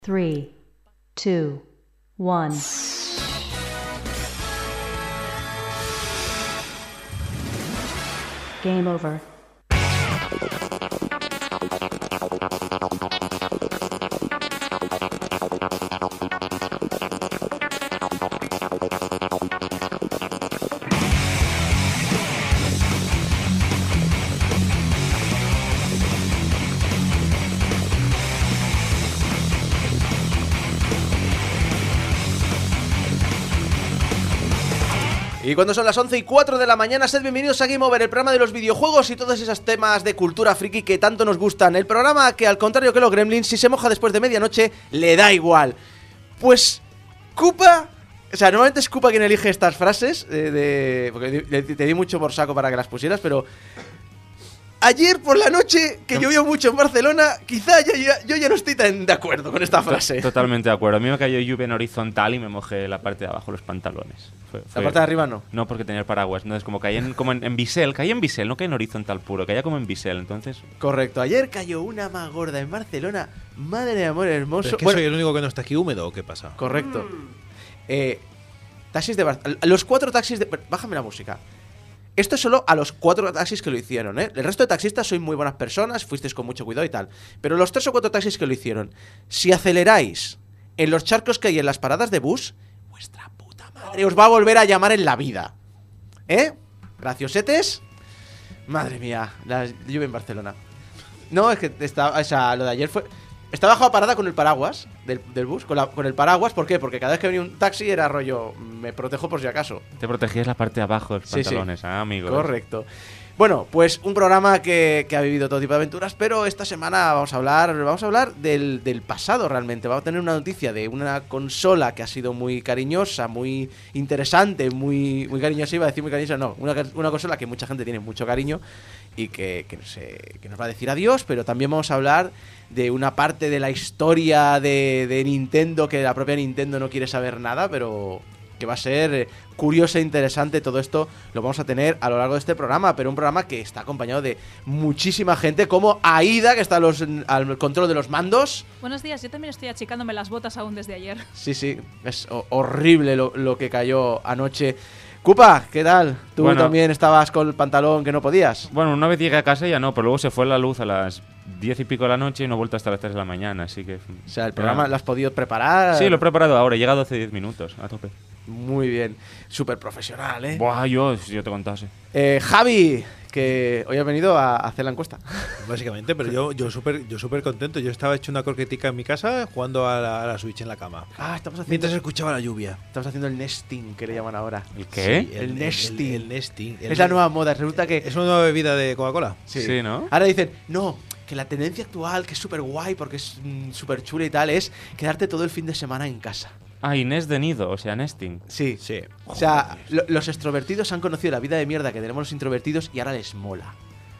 3, 2, 1. Game over. Y cuando son las 11:04 de la mañana, sed bienvenidos a Game Over, el programa de los videojuegos y todos esos temas de cultura friki que tanto nos gustan. El programa que, al contrario que los Gremlins, si se moja después de medianoche, le da igual. Pues, Koopa... O sea, normalmente es Koopa quien elige estas frases, porque te di mucho por saco para que las pusieras, pero... Ayer por la noche, que llovió mucho en Barcelona, quizá yo ya no estoy tan de acuerdo con esta frase. Totalmente de acuerdo. A mí me cayó lluvia en horizontal y me mojé la parte de abajo, los pantalones. ¿La parte de arriba no? No, porque tenía el paraguas. Entonces, como caía en bisel, caía en bisel, no caía en horizontal puro, caía como en bisel, entonces... Correcto. Ayer cayó una más gorda en Barcelona. Madre de amor hermoso. ¿Es que soy el único que no está aquí húmedo o qué pasa? Correcto. Taxis de Barcelona. Los 4 taxis de... Bájame la música. Esto es solo a los 4 taxis que lo hicieron, ¿eh? El resto de taxistas sois muy buenas personas, fuisteis con mucho cuidado y tal. Pero los 3 o 4 taxis que lo hicieron, si aceleráis en los charcos que hay en las paradas de bus, vuestra puta madre os va a volver a llamar en la vida. ¿Eh? Graciosetes. Madre mía, la lluvia en Barcelona. No, es que lo de ayer fue... Estaba bajo la parada con el paraguas del bus, con el paraguas. ¿Por qué? Porque cada vez que venía un taxi era rollo, me protejo por si acaso. Te protegías la parte de abajo de los pantalones, sí. Amigo. Correcto. Bueno, pues un programa que ha vivido todo tipo de aventuras, pero esta semana vamos a hablar del pasado realmente. Vamos a tener una noticia de una consola que ha sido muy cariñosa, muy interesante, muy cariñosa. Iba a decir muy cariñosa, no. Una consola que mucha gente tiene mucho cariño y que nos va a decir adiós, pero también vamos a hablar de una parte de la historia de Nintendo que la propia Nintendo no quiere saber nada, pero que va a ser curioso e interesante. Todo esto lo vamos a tener a lo largo de este programa, pero un programa que está acompañado de muchísima gente, como Aida, que está al control de los mandos. Buenos días, yo también estoy achicándome las botas aún desde ayer. Sí, es horrible lo que cayó anoche. Koopa, ¿qué tal? ¿Tú también estabas con el pantalón que no podías? Bueno, una vez llegué a casa ya no, pero luego se fue la luz a las 10 y pico de la noche y no he vuelto hasta las 3 de la mañana, así que... O sea, ¿el programa lo has podido preparar? Sí, lo he preparado ahora, he llegado hace 10 minutos, a tope. Muy bien, súper profesional, ¿eh? Buah, yo te contase. Javi, que hoy ha venido a hacer la encuesta. Básicamente, pero yo súper contento. Yo estaba hecho una croquetica en mi casa jugando a la Switch en la cama. Mientras escuchaba la lluvia. Estamos haciendo el nesting, que le llaman ahora. ¿El qué? Sí, el nesting. El nesting. Es la nueva moda. Resulta que... ¿Es una nueva bebida de Coca-Cola? Sí, ¿no? Ahora dicen, no, que la tendencia actual, que es súper guay porque es súper chula y tal, es quedarte todo el fin de semana en casa. Ah, y nest de nido, o sea, nesting. Sí. O sea, los extrovertidos han conocido la vida de mierda que tenemos los introvertidos y ahora les mola.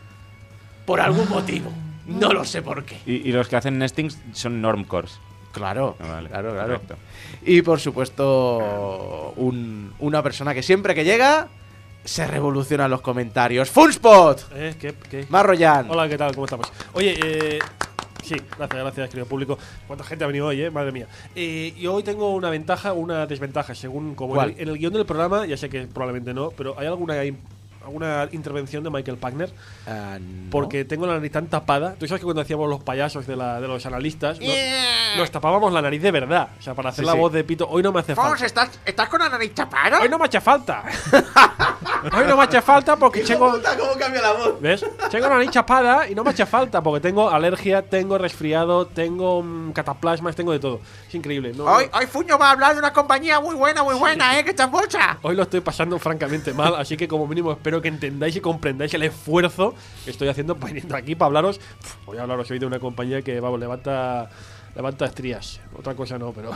Por algún motivo. No lo sé por qué. Y los que hacen nesting son normcores. Claro, vale, claro. Correcto. Y por supuesto, una persona que siempre que llega se revoluciona los comentarios. ¡Funspot! ¿Qué? Marroyan. Hola, ¿qué tal? ¿Cómo estamos? Oye, sí, gracias, querido público. ¿Cuánta gente ha venido hoy, madre mía? Y hoy tengo una ventaja, una desventaja, según como en el guión del programa, ya sé que probablemente no, pero hay alguna intervención de Michael Pagner, No. porque tengo la nariz tan tapada. Tú sabes que cuando hacíamos los payasos de los analistas, nos tapábamos la nariz de verdad, o sea, para hacer la voz de pito. Hoy no me hace falta. ¿Estás con la nariz tapada? Hoy no me hace falta. Hoy no me hace falta porque tengo... ¿Cómo cambia la voz? ¿Ves? Tengo la nariz chapada y no me hace falta porque tengo alergia, tengo resfriado, tengo cataplasmas, tengo de todo. Es increíble. Hoy Fuño va a hablar de una compañía muy buena, que está en bolsa. Hoy lo estoy pasando francamente mal, así que como mínimo espero que entendáis y comprendáis el esfuerzo que estoy haciendo viniendo aquí para hablaros. Voy a hablaros hoy de una compañía que, vamos, levanta estrías. Otra cosa no, pero...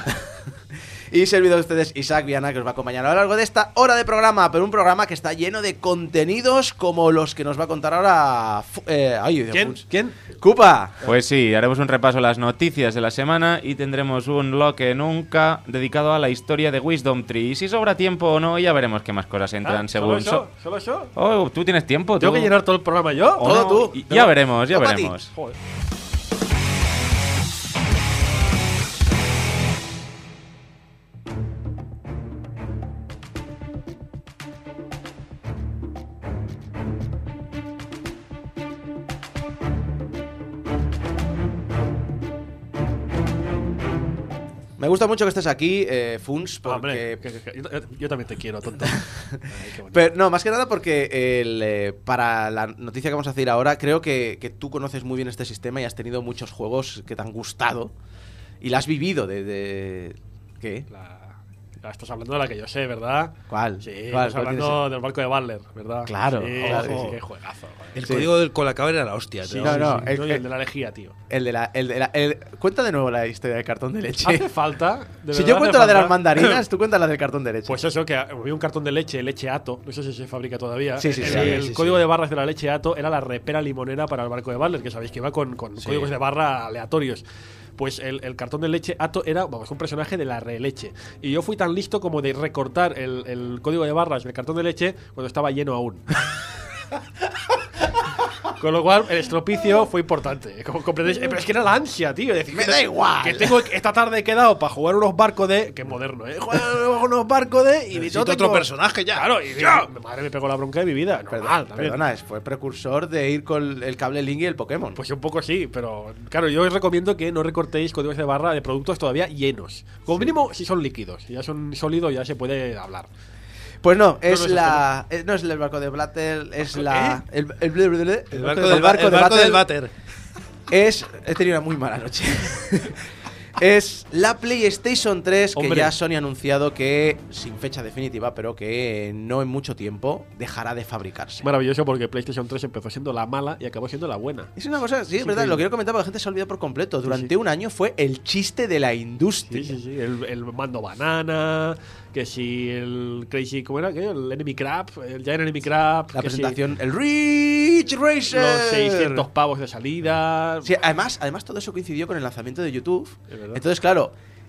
Y servidor de ustedes, Isaac Viana, que os va a acompañar a lo largo de esta hora de programa, pero un programa que está lleno de contenidos como los que nos va a contar ahora... ¿Quién? ¡Koopa! Pues sí, haremos un repaso a las noticias de la semana y tendremos un Lo que nunca dedicado a la historia de Wisdom Tree. Y si sobra tiempo o no, ya veremos qué más cosas entran según... ¿Solo eso? Oh, ¿tú tienes tiempo? ¿Tengo que llenar todo el programa yo? ¿O no? Todo tú. Ya veremos. Joder. Me gusta mucho que estés aquí, Funs, porque... Hombre, yo también te quiero, tonto. Ay, qué bonito. Pero, no, más que nada porque para la noticia que vamos a hacer ahora, creo que tú conoces muy bien este sistema y has tenido muchos juegos que te han gustado y la has vivido ¿Qué? Estás hablando de la que yo sé, ¿verdad? ¿Cuál? Sí, ¿Cuál? estás ¿Cuál hablando del barco de Butler, ¿verdad? Claro, Sí, claro, sí, sí. qué juegazo. Joder. El código del Colacabra era la hostia. Sí, tío. No, sí, no, y el de la lejía, tío. Cuenta de nuevo la historia del cartón de leche. Hace falta. Si verdad yo cuento hace la de las falta. mandarinas, tú cuentas la del cartón de leche. Pues eso, que había un cartón de leche Ato, no sé si se fabrica todavía. Sí, sí, sí, el sí, código de barras de la leche Ato era la repera limonera para el barco de Butler, que sabéis que iba con códigos de barra aleatorios. Pues el cartón de leche Ato era, vamos, un personaje de la releche. Y yo fui tan listo como de recortar el código de barras del cartón de leche cuando estaba lleno aún. Con lo cual, el estropicio fue importante. ¿Comprendéis? Pero es que era la ansia, tío. Decir, Me da igual. Que tengo esta tarde he quedado para jugar unos barcos de. Que moderno, ¿eh? Jugar unos barcos de. Y Necesito no tengo- otro personaje ya. Claro, y mi madre me pegó la bronca de mi vida. Normal, también. Perdona, fue precursor de ir con el cable Link y el Pokémon. Pues un poco sí, pero claro, yo os recomiendo que no recortéis códigos de barra de productos todavía llenos. Como mínimo, si son líquidos. Si ya son sólidos, ya se puede hablar. Pues no, no es no es el barco de Blatter, es ¿Qué? la. El barco del váter. He tenido una muy mala noche. Es la PlayStation 3 que Hombre. ya Sony ha anunciado que, sin fecha definitiva, pero que no en mucho tiempo dejará de fabricarse. Maravilloso porque PlayStation 3 empezó siendo la mala y acabó siendo la buena. Es una cosa, sí, es verdad, increíble. lo quiero comentar porque la gente se ha olvidado por completo. Durante sí. un año fue el chiste de la industria. Sí, sí, sí. El mando banana, que si el Crazy, ¿cómo era? ¿Qué? El Enemy Crab, el Giant Enemy Crab. La que si presentación, el Ridge Racer. los 600 pavos de salida. Sí, además todo eso coincidió con el lanzamiento de YouTube. Es verdad. Entonces, claro,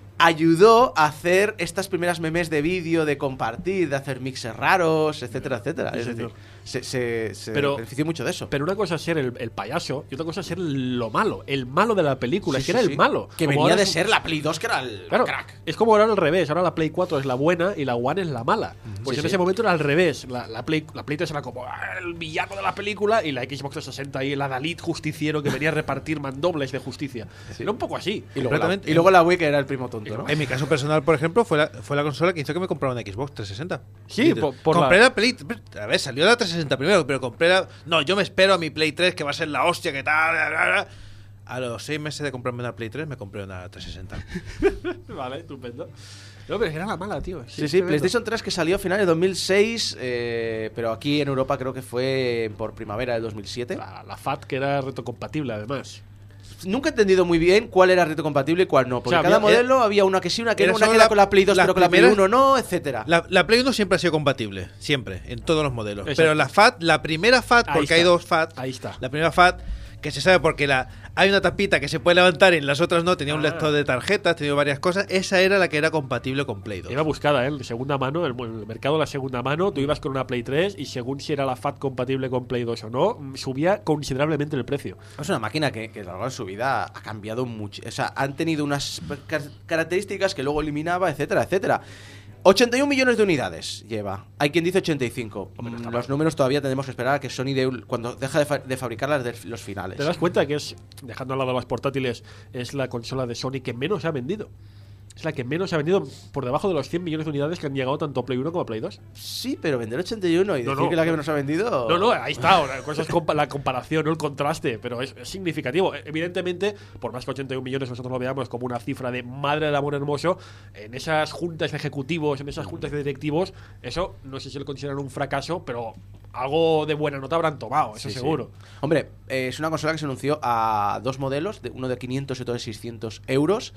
ayudó a hacer estas primeras memes de vídeo, de compartir, de hacer mixes raros, etcétera, etcétera. Sí, Es señor. decir, se Pero- benefició mucho de eso. Pero una cosa es ser el payaso y otra cosa es ser lo malo, el malo de la película. Sí, es que sí, era sí. el malo. Que Como venía ahora de es- ser la Play 2, que era el Claro, crack. es como ahora al revés. Ahora la Play 4 es la buena y la One es la mala. Pues Sí, en sí. ese momento era al revés. La Play 3 era como el villano de la película y la Xbox 360 y el Adalid justiciero que venía a repartir mandobles de justicia. Era un poco así. Completamente. Y luego la Wii, que era el primo tonto, ¿no? En mi caso personal, por ejemplo, fue la consola que hizo que me comprara una Xbox 360. Sí, por compré la- la Play. A ver, salió la 360 primero, pero compré la. No, yo me espero a mi Play 3, que va a ser la hostia, que tal. Bla, bla, bla. A los 6 meses de comprarme una Play 3, me compré una 360. Vale, estupendo. No, pero era la mala, tío. Sí, sí, tremendo. PlayStation 3 que salió a finales de 2006, pero aquí en Europa creo que fue por primavera del 2007. La FAT que era retrocompatible, además. Nunca he entendido muy bien cuál era retrocompatible y cuál no, porque O sea, cada había- modelo había una que sí, una que era no, una solo que era la- con la Play 2 las pero con la Play primeras- 1 no, etcétera. La Play 1 siempre ha sido compatible, siempre, en todos los modelos. Exacto. Pero la FAT, la primera FAT, Ahí porque está. hay dos FAT. Ahí está. La primera FAT, que se sabe porque hay una tapita que se puede levantar y en las otras no, tenía un Ah. lector de tarjetas, tenía varias cosas. Esa era la que era compatible con Play 2. Iba buscada, ¿eh? De segunda mano, el mercado de la segunda mano, tú ibas con una Play 3 y según si era la FAT compatible con Play 2 o no, subía considerablemente el precio. Es una máquina que a lo largo de su vida ha cambiado mucho. O sea, han tenido unas características que luego eliminaba, etcétera, etcétera. 81 millones de unidades lleva. Hay quien dice 85. Los números todavía tenemos que esperar a que Sony cuando deja de fabricarlas de los finales. ¿Te das cuenta que es, dejando al lado las portátiles, es la consola de Sony que menos ha vendido? Es la que menos ha vendido por debajo de los 100 millones de unidades que han llegado tanto a Play 1 como a Play 2. Sí, pero vender 81 y No, decir no. que la que menos ha vendido. No, ahí está. Una cosa es la comparación, no el contraste, pero es significativo. Evidentemente, por más que 81 millones nosotros lo veamos como una cifra de madre del amor hermoso, en esas juntas de ejecutivos, en esas juntas de directivos, eso no sé si lo consideran un fracaso, pero algo de buena nota habrán tomado, eso Sí, sí. seguro. Hombre, es una consola que se anunció a dos modelos, uno de 500 y otro de 600 euros,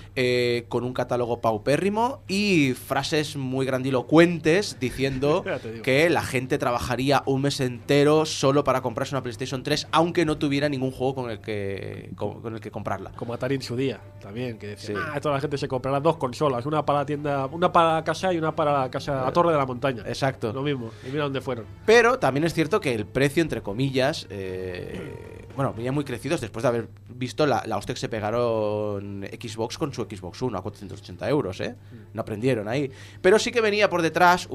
con un catálogo paupérrimo y frases muy grandilocuentes diciendo Ya te digo. que la gente trabajaría un mes entero solo para comprarse una PlayStation 3, aunque no tuviera ningún juego con el que comprarla. Como Atari en su día, también, que decían, Sí. toda la gente se comprará dos consolas, una para la tienda, una para la casa y una para la casa, la Torre de la Montaña. Exacto. Lo mismo, y mira dónde fueron. Pero también es cierto que el precio, entre comillas, bueno, venían muy crecidos después de haber visto la hostia que se pegaron Xbox con su Xbox One a 480 euros, ¿eh? No aprendieron ahí. Pero sí que venía por detrás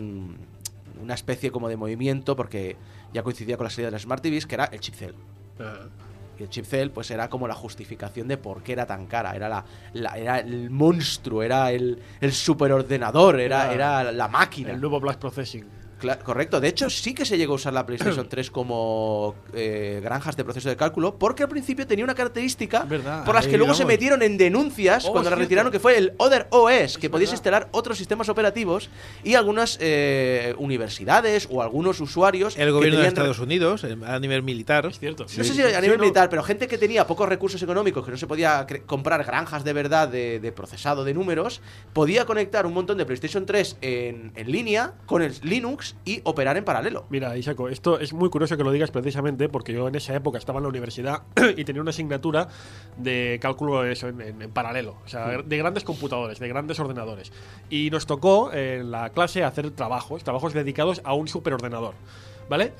una especie como de movimiento, porque ya coincidía con la salida de las Smart TVs, que era el chip Cell. Y el chipcel pues era como la justificación de por qué era tan cara. Era era el monstruo, era el superordenador, era la máquina. El nuevo Blast Processing. Correcto, de hecho sí que se llegó a usar la PlayStation 3 como granjas de proceso de cálculo, porque al principio tenía una característica ¿Verdad? por las que Ahí luego se vamos. metieron en denuncias cuando la cierto. retiraron, que fue el Other OS, que podías verdad. instalar otros sistemas operativos y algunas universidades o algunos usuarios El que gobierno de tenían Estados Unidos, a nivel militar. Es cierto. no sé si a nivel militar, pero gente que tenía pocos recursos económicos, que no se podía comprar granjas de verdad de procesado de números, podía conectar un montón de PlayStation 3 en línea con el Linux y operar en paralelo. Mira, Isako, esto es muy curioso que lo digas precisamente porque yo en esa época estaba en la universidad y tenía una asignatura de cálculo eso, en paralelo, o sea, de grandes computadores, de grandes ordenadores. Y nos tocó en la clase hacer trabajos dedicados a un superordenador, ¿vale?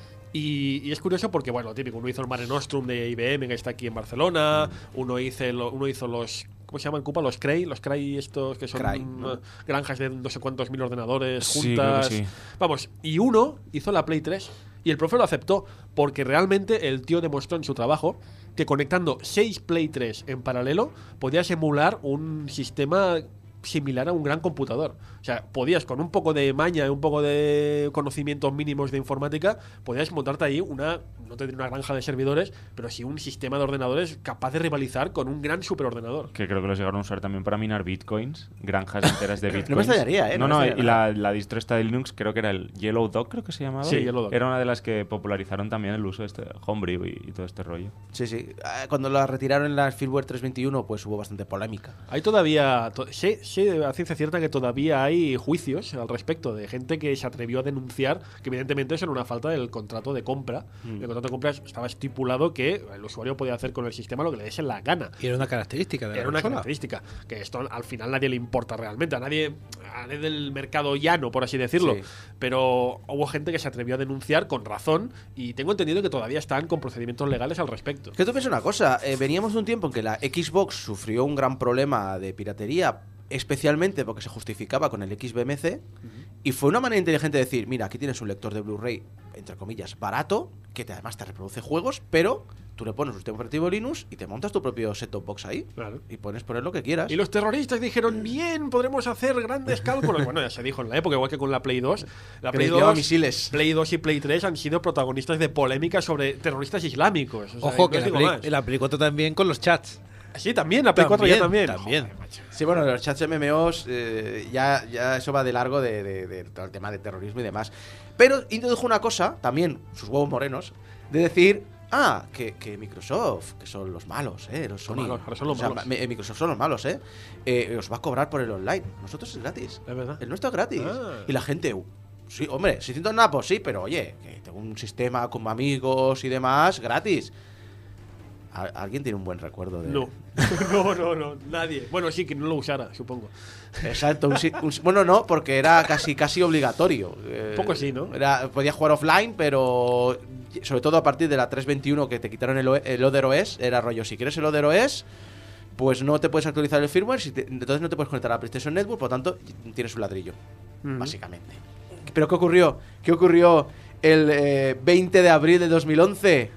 Y es curioso porque, bueno, típico, uno hizo el Mare Nostrum de IBM, que está aquí en Barcelona, uno hizo los... ¿Cómo se llaman, Cupa? Los Cray estos que son Cray, ¿no? granjas de no sé cuántos mil ordenadores Sí, juntas. creo que sí. Vamos, y uno hizo la Play 3 y el profe lo aceptó porque realmente el tío demostró en su trabajo que conectando 6 Play 3 en paralelo podías emular un sistema similar a un gran computador. O sea, podías con un poco de maña y un poco de conocimientos mínimos de informática, podías montarte ahí no tendría una granja de servidores, pero sí un sistema de ordenadores capaz de rivalizar con un gran superordenador. Que creo que los llegaron a usar también para minar bitcoins, granjas enteras de bitcoins. No me extrañaría, No, me no, extrañaría y nada. la distro esta de Linux creo que era el Yellow Dog, creo que se llamaba. Sí, Yellow Dog. Era una de las que popularizaron también el uso de este Homebrew y todo este rollo. Sí, sí. Cuando la retiraron en la firmware 3.21, pues hubo bastante polémica. Hay todavía, sé a ciencia cierta que todavía hay juicios al respecto de gente que se atrevió a denunciar que evidentemente eso era una falta del contrato de compra. El contrato de compra estaba estipulado que el usuario podía hacer con el sistema lo que le diese la gana. Y era una característica de la Era una consola. característica que esto al final nadie le importa realmente, a nadie del mercado llano, por así decirlo. Sí. Pero hubo gente que se atrevió a denunciar con razón y tengo entendido que todavía están con procedimientos legales al respecto. Que tú piensas una cosa, veníamos de un tiempo en que la Xbox sufrió un gran problema de piratería, especialmente porque se justificaba con el XBMC, y fue una manera inteligente de decir, mira, aquí tienes un lector de Blu-ray, entre comillas, barato, que además te reproduce juegos, pero tú le pones un sistema operativo Linux y te montas tu propio set-top box ahí. Claro. Y pones poner lo que quieras. Y los terroristas dijeron, bien, podremos hacer grandes cálculos. Bueno, ya se dijo en la época, igual que con la Play 2. La Que Play les llama 2, misiles. Play 2 y Play 3 han sido protagonistas de polémicas sobre terroristas islámicos. O sea, Ojo, no que os digo más. la Play 4 también con los chats. Sí, también, la Play 4 ya también. También. Joder, macho. Sí, bueno, los chats MMOs ya eso va de largo de todo el tema de terrorismo y demás. Pero introdujo una cosa, también, sus huevos morenos, de decir, que Microsoft, que son los malos, los Sony. malos, ahora son los malos. Microsoft son los malos, os va a cobrar por el online. Nosotros es gratis. Es verdad. El nuestro es gratis. Ah. Y la gente, sí, hombre, 600 napos, sí, pero oye, que tengo un sistema con amigos y demás, gratis. ¿Alguien tiene un buen recuerdo de...? No. no, nadie. Bueno, sí, que no lo usara, supongo. Exacto, bueno, no, porque era casi obligatorio. Un poco sí, ¿no? Podía jugar offline, pero sobre todo a partir de la 3.21 que te quitaron el Other OS, era rollo, si quieres el Other OS, pues no te puedes actualizar el firmware, entonces no te puedes conectar a la PlayStation Network, por lo tanto tienes un ladrillo, básicamente. ¿Pero qué ocurrió? ¿Qué ocurrió el 20 de abril de 2011?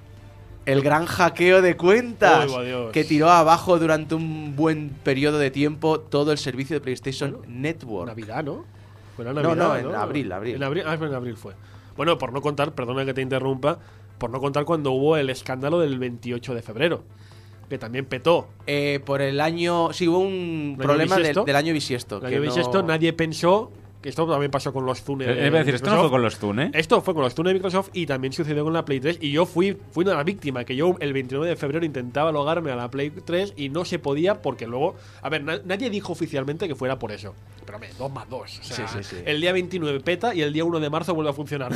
El gran hackeo de cuentas Uy, Dios. que tiró abajo durante un buen periodo de tiempo todo el servicio de PlayStation Network. Navidad, ¿no? Fue la No, Navidad, no, en abril. En abril, en abril fue. Bueno, por no contar, perdona que te interrumpa, por no contar cuando hubo el escándalo del 28 de febrero, que también petó. Por el año... Sí, hubo un ¿El año problema bisiesto? del año bisiesto. El que año bisiesto, nadie pensó que esto también pasó con los Zune. Es decir, esto no fue con los Zune. Esto fue con los Zune de Microsoft y también sucedió con la Play 3. Y yo fui una de las víctimas, que yo el 29 de febrero intentaba logarme a la Play 3 y no se podía porque luego... A ver, nadie dijo oficialmente que fuera por eso. Pero, hombre, 2 más 2. O sea, Sí. el día 29 peta y el día 1 de marzo vuelve a funcionar.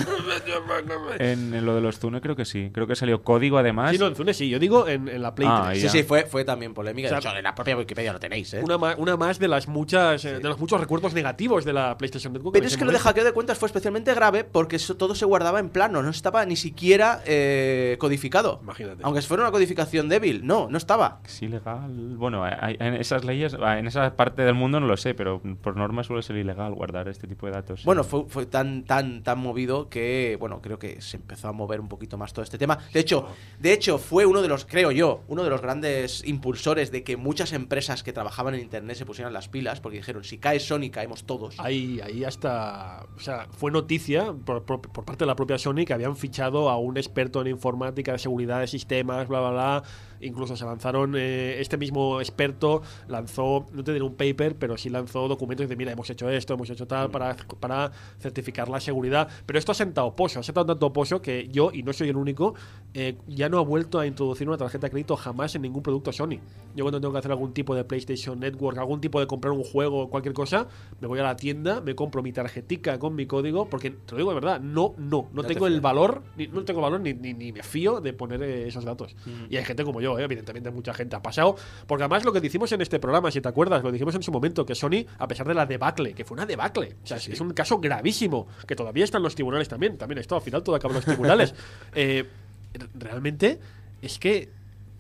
En lo de los Zune creo que sí. Creo que salió código además. Sí, no, en Zune sí. Yo digo en la Play 3. ya. Sí, fue también polémica. O sea, de hecho, en la propia Wikipedia lo tenéis, ¿eh? Una más de las muchas de los muchos recuerdos negativos de la PlayStation PlayStation Network. Pero en es ese que lo de momento. hackeo de cuentas fue especialmente grave porque eso todo se guardaba en plano, no estaba ni siquiera codificado. Imagínate. Aunque fuera una codificación débil, no estaba. Es ilegal. Bueno, en esas leyes, en esa parte del mundo no lo sé, pero por norma suele ser ilegal guardar este tipo de datos. Bueno, fue tan movido que, bueno, creo que se empezó a mover un poquito más todo este tema. De hecho, fue uno de los, creo yo, uno de los grandes impulsores de que muchas empresas que trabajaban en internet se pusieran las pilas, porque dijeron, si cae Sony, caemos todos. Ahí hasta. O sea, fue noticia por parte de la propia Sony que habían fichado a un experto en informática, de seguridad de sistemas, bla, bla, bla. Incluso se lanzaron. Este mismo experto lanzó, no te diré un paper, pero sí lanzó documentos de: mira, hemos hecho esto, hemos hecho tal, para certificar la seguridad. Pero esto ha sentado tanto pozo que yo, y no soy el único, ya no ha vuelto a introducir una tarjeta de crédito jamás en ningún producto Sony. Yo, cuando tengo que hacer algún tipo de PlayStation Network, algún tipo de comprar un juego, cualquier cosa, me voy a la tienda, me compro mi tarjetica con mi código, porque te lo digo de verdad, no tengo el valor, ni me fío de poner esos datos. Y hay gente como yo, evidentemente mucha gente ha pasado, porque además lo que dijimos en este programa, si te acuerdas, lo dijimos en su momento, que Sony, a pesar de la debacle, que fue una debacle, o sea, es un caso gravísimo, que todavía está en los tribunales también esto, al final todo acaba en los tribunales. Realmente es que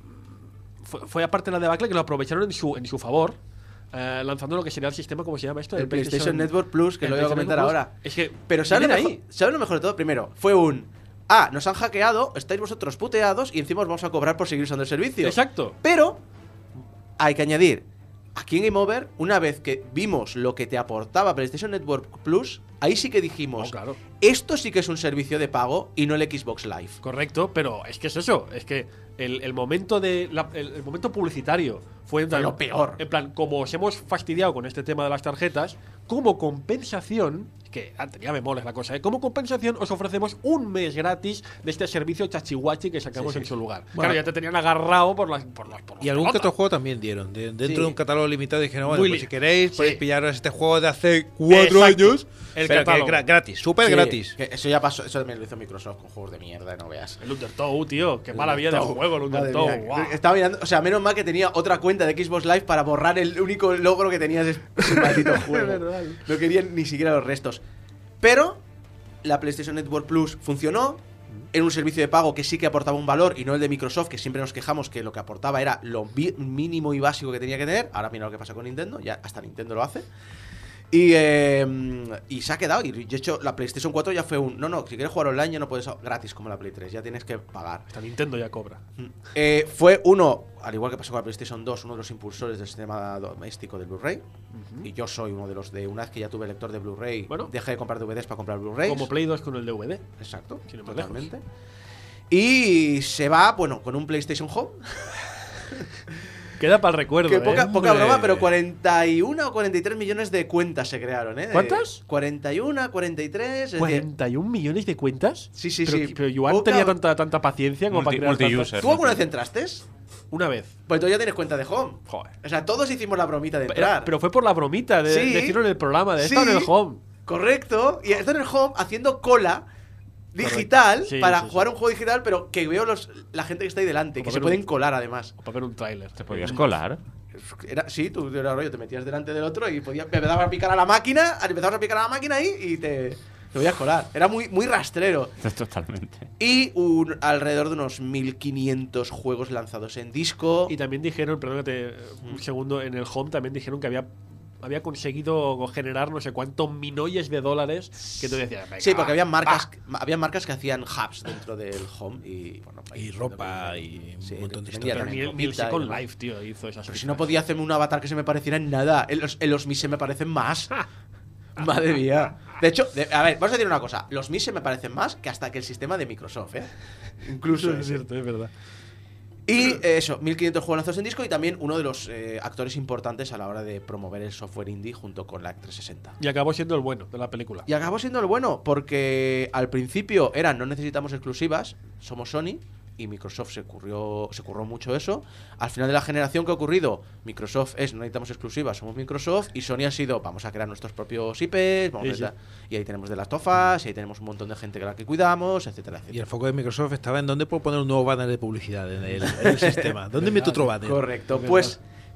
fue aparte de la debacle que lo aprovecharon en su favor, lanzando lo que sería el sistema, ¿cómo se llama esto? El PlayStation Network Plus, que el lo voy a PlayStation comentar Network ahora. Plus. Es que Pero ¿sabes viene lo mejor de todo? Primero, fue nos han hackeado, estáis vosotros puteados y encima os vamos a cobrar por seguir usando el servicio. Exacto. Pero hay que añadir, aquí en Game Over, una vez que vimos lo que te aportaba PlayStation Network Plus, ahí sí que dijimos, Claro. esto sí que es un servicio de pago y no el Xbox Live. Correcto, pero es que es eso, es que el momento el momento publicitario fue Lo peor. En plan, como os hemos fastidiado con este tema de las tarjetas, como compensación, que tenía bemoles la cosa, como compensación os ofrecemos un mes gratis de este servicio chachihuachi que sacamos en su lugar. Claro, ya te tenían agarrado por los Y algún que pelotas. otro juego también dieron. Dentro Sí. de un catálogo limitado dijeron, bueno, Muy pues li- si queréis, podéis Sí. pillaros este juego de hace 4 Exacto. años. El pero que catálogo. gratis, súper Sí, gratis. que eso ya pasó, eso también lo hizo Microsoft con juegos de mierda, no veas. El Undertow, tío, qué maravilla de juego el Madre Undertow. mía, Guau. Estaba mirando, o sea, menos mal que tenía otra cuenta de Xbox Live para borrar el único logro que tenías ese maldito juego. No querían ni siquiera los restos. Pero la PlayStation Network Plus funcionó. Era un servicio de pago que sí que aportaba un valor y no el de Microsoft, que siempre nos quejamos que lo que aportaba era lo mínimo y básico que tenía que tener. Ahora mira lo que pasa con Nintendo, ya hasta Nintendo lo hace. Y se ha quedado. Y de hecho, la PlayStation 4 ya fue no, si quieres jugar online ya no puedes gratis como la Play 3, ya tienes que pagar. Hasta Nintendo ya cobra. Fue uno, al igual que pasó con la PlayStation 2, uno de los impulsores del sistema doméstico del Blu-ray. Y yo soy uno de los de una vez que ya tuve lector de Blu-ray, Bueno. dejé de comprar DVDs para comprar Blu-rays. Como Play 2 con el DVD. Exacto, Sin ir más totalmente. Y se va, bueno, con un PlayStation Home. Queda para el recuerdo. Que poca Hombre. broma, pero 41 o 43 millones de cuentas se crearon, ¿eh? ¿Cuántas? 41, 43. Es decir, 41 millones de cuentas. Sí, sí, pero, sí. Pero Joan Poca- tenía tanta paciencia como para crear Multi-user. tantas. ¿Tú alguna vez entraste? Una vez. Pues tú ya tienes cuenta de Home. Joder. O sea, todos hicimos la bromita de entrar. Pero fue por la bromita de Sí. decirlo en el programa, de Sí. estar en el home. Correcto. Y esto en el Home haciendo cola digital Sí, para sí, sí. jugar un juego digital, pero que veo la gente que está ahí delante, O que para se ver pueden un- colar además. O para ver un tráiler. Te podías colar. Sí, tú era rollo, te metías delante del otro y empezabas a picar a la máquina, ahí y te podías colar. Era muy, muy rastrero. Totalmente. Y alrededor de unos 1500 juegos lanzados en disco. Y también dijeron, perdónate un segundo, en el home también dijeron que había conseguido generar no sé cuántos millones de dólares que tú decías. "Venga, Sí, porque había marcas, va". que hacían hubs dentro del home y bueno, Y ropa y un Sí, montón de vendía Pero también ni el ropita y Second demás. Life, tío, hizo esas Pero si cosas. no podía hacerme un avatar que se me pareciera en nada. En los Mi se me parecen más. Madre mía. De hecho, a ver, vamos a decir una cosa. Los Mi se me parecen más que hasta que el sistema de Microsoft, ¿eh? Incluso Eso es ese. cierto, es verdad. Y eso, 1500 juegos lanzados en disco y también uno de los actores importantes a la hora de promover el software indie junto con la 360. Y acabó siendo el bueno de la película. Y acabó siendo el bueno, porque al principio no necesitamos exclusivas, somos Sony, y Microsoft se curró mucho eso. Al final de la generación, ¿qué ha ocurrido? Microsoft no necesitamos exclusivas, somos Microsoft, y Sony ha sido, vamos a crear nuestros propios IPs, Sí. y ahí tenemos de las tofas, y ahí tenemos un montón de gente a la que cuidamos, etcétera, etcétera. Y el foco de Microsoft estaba en dónde puedo poner un nuevo banner de publicidad en el sistema. ¿Dónde meto otro banner? Correcto, Es pues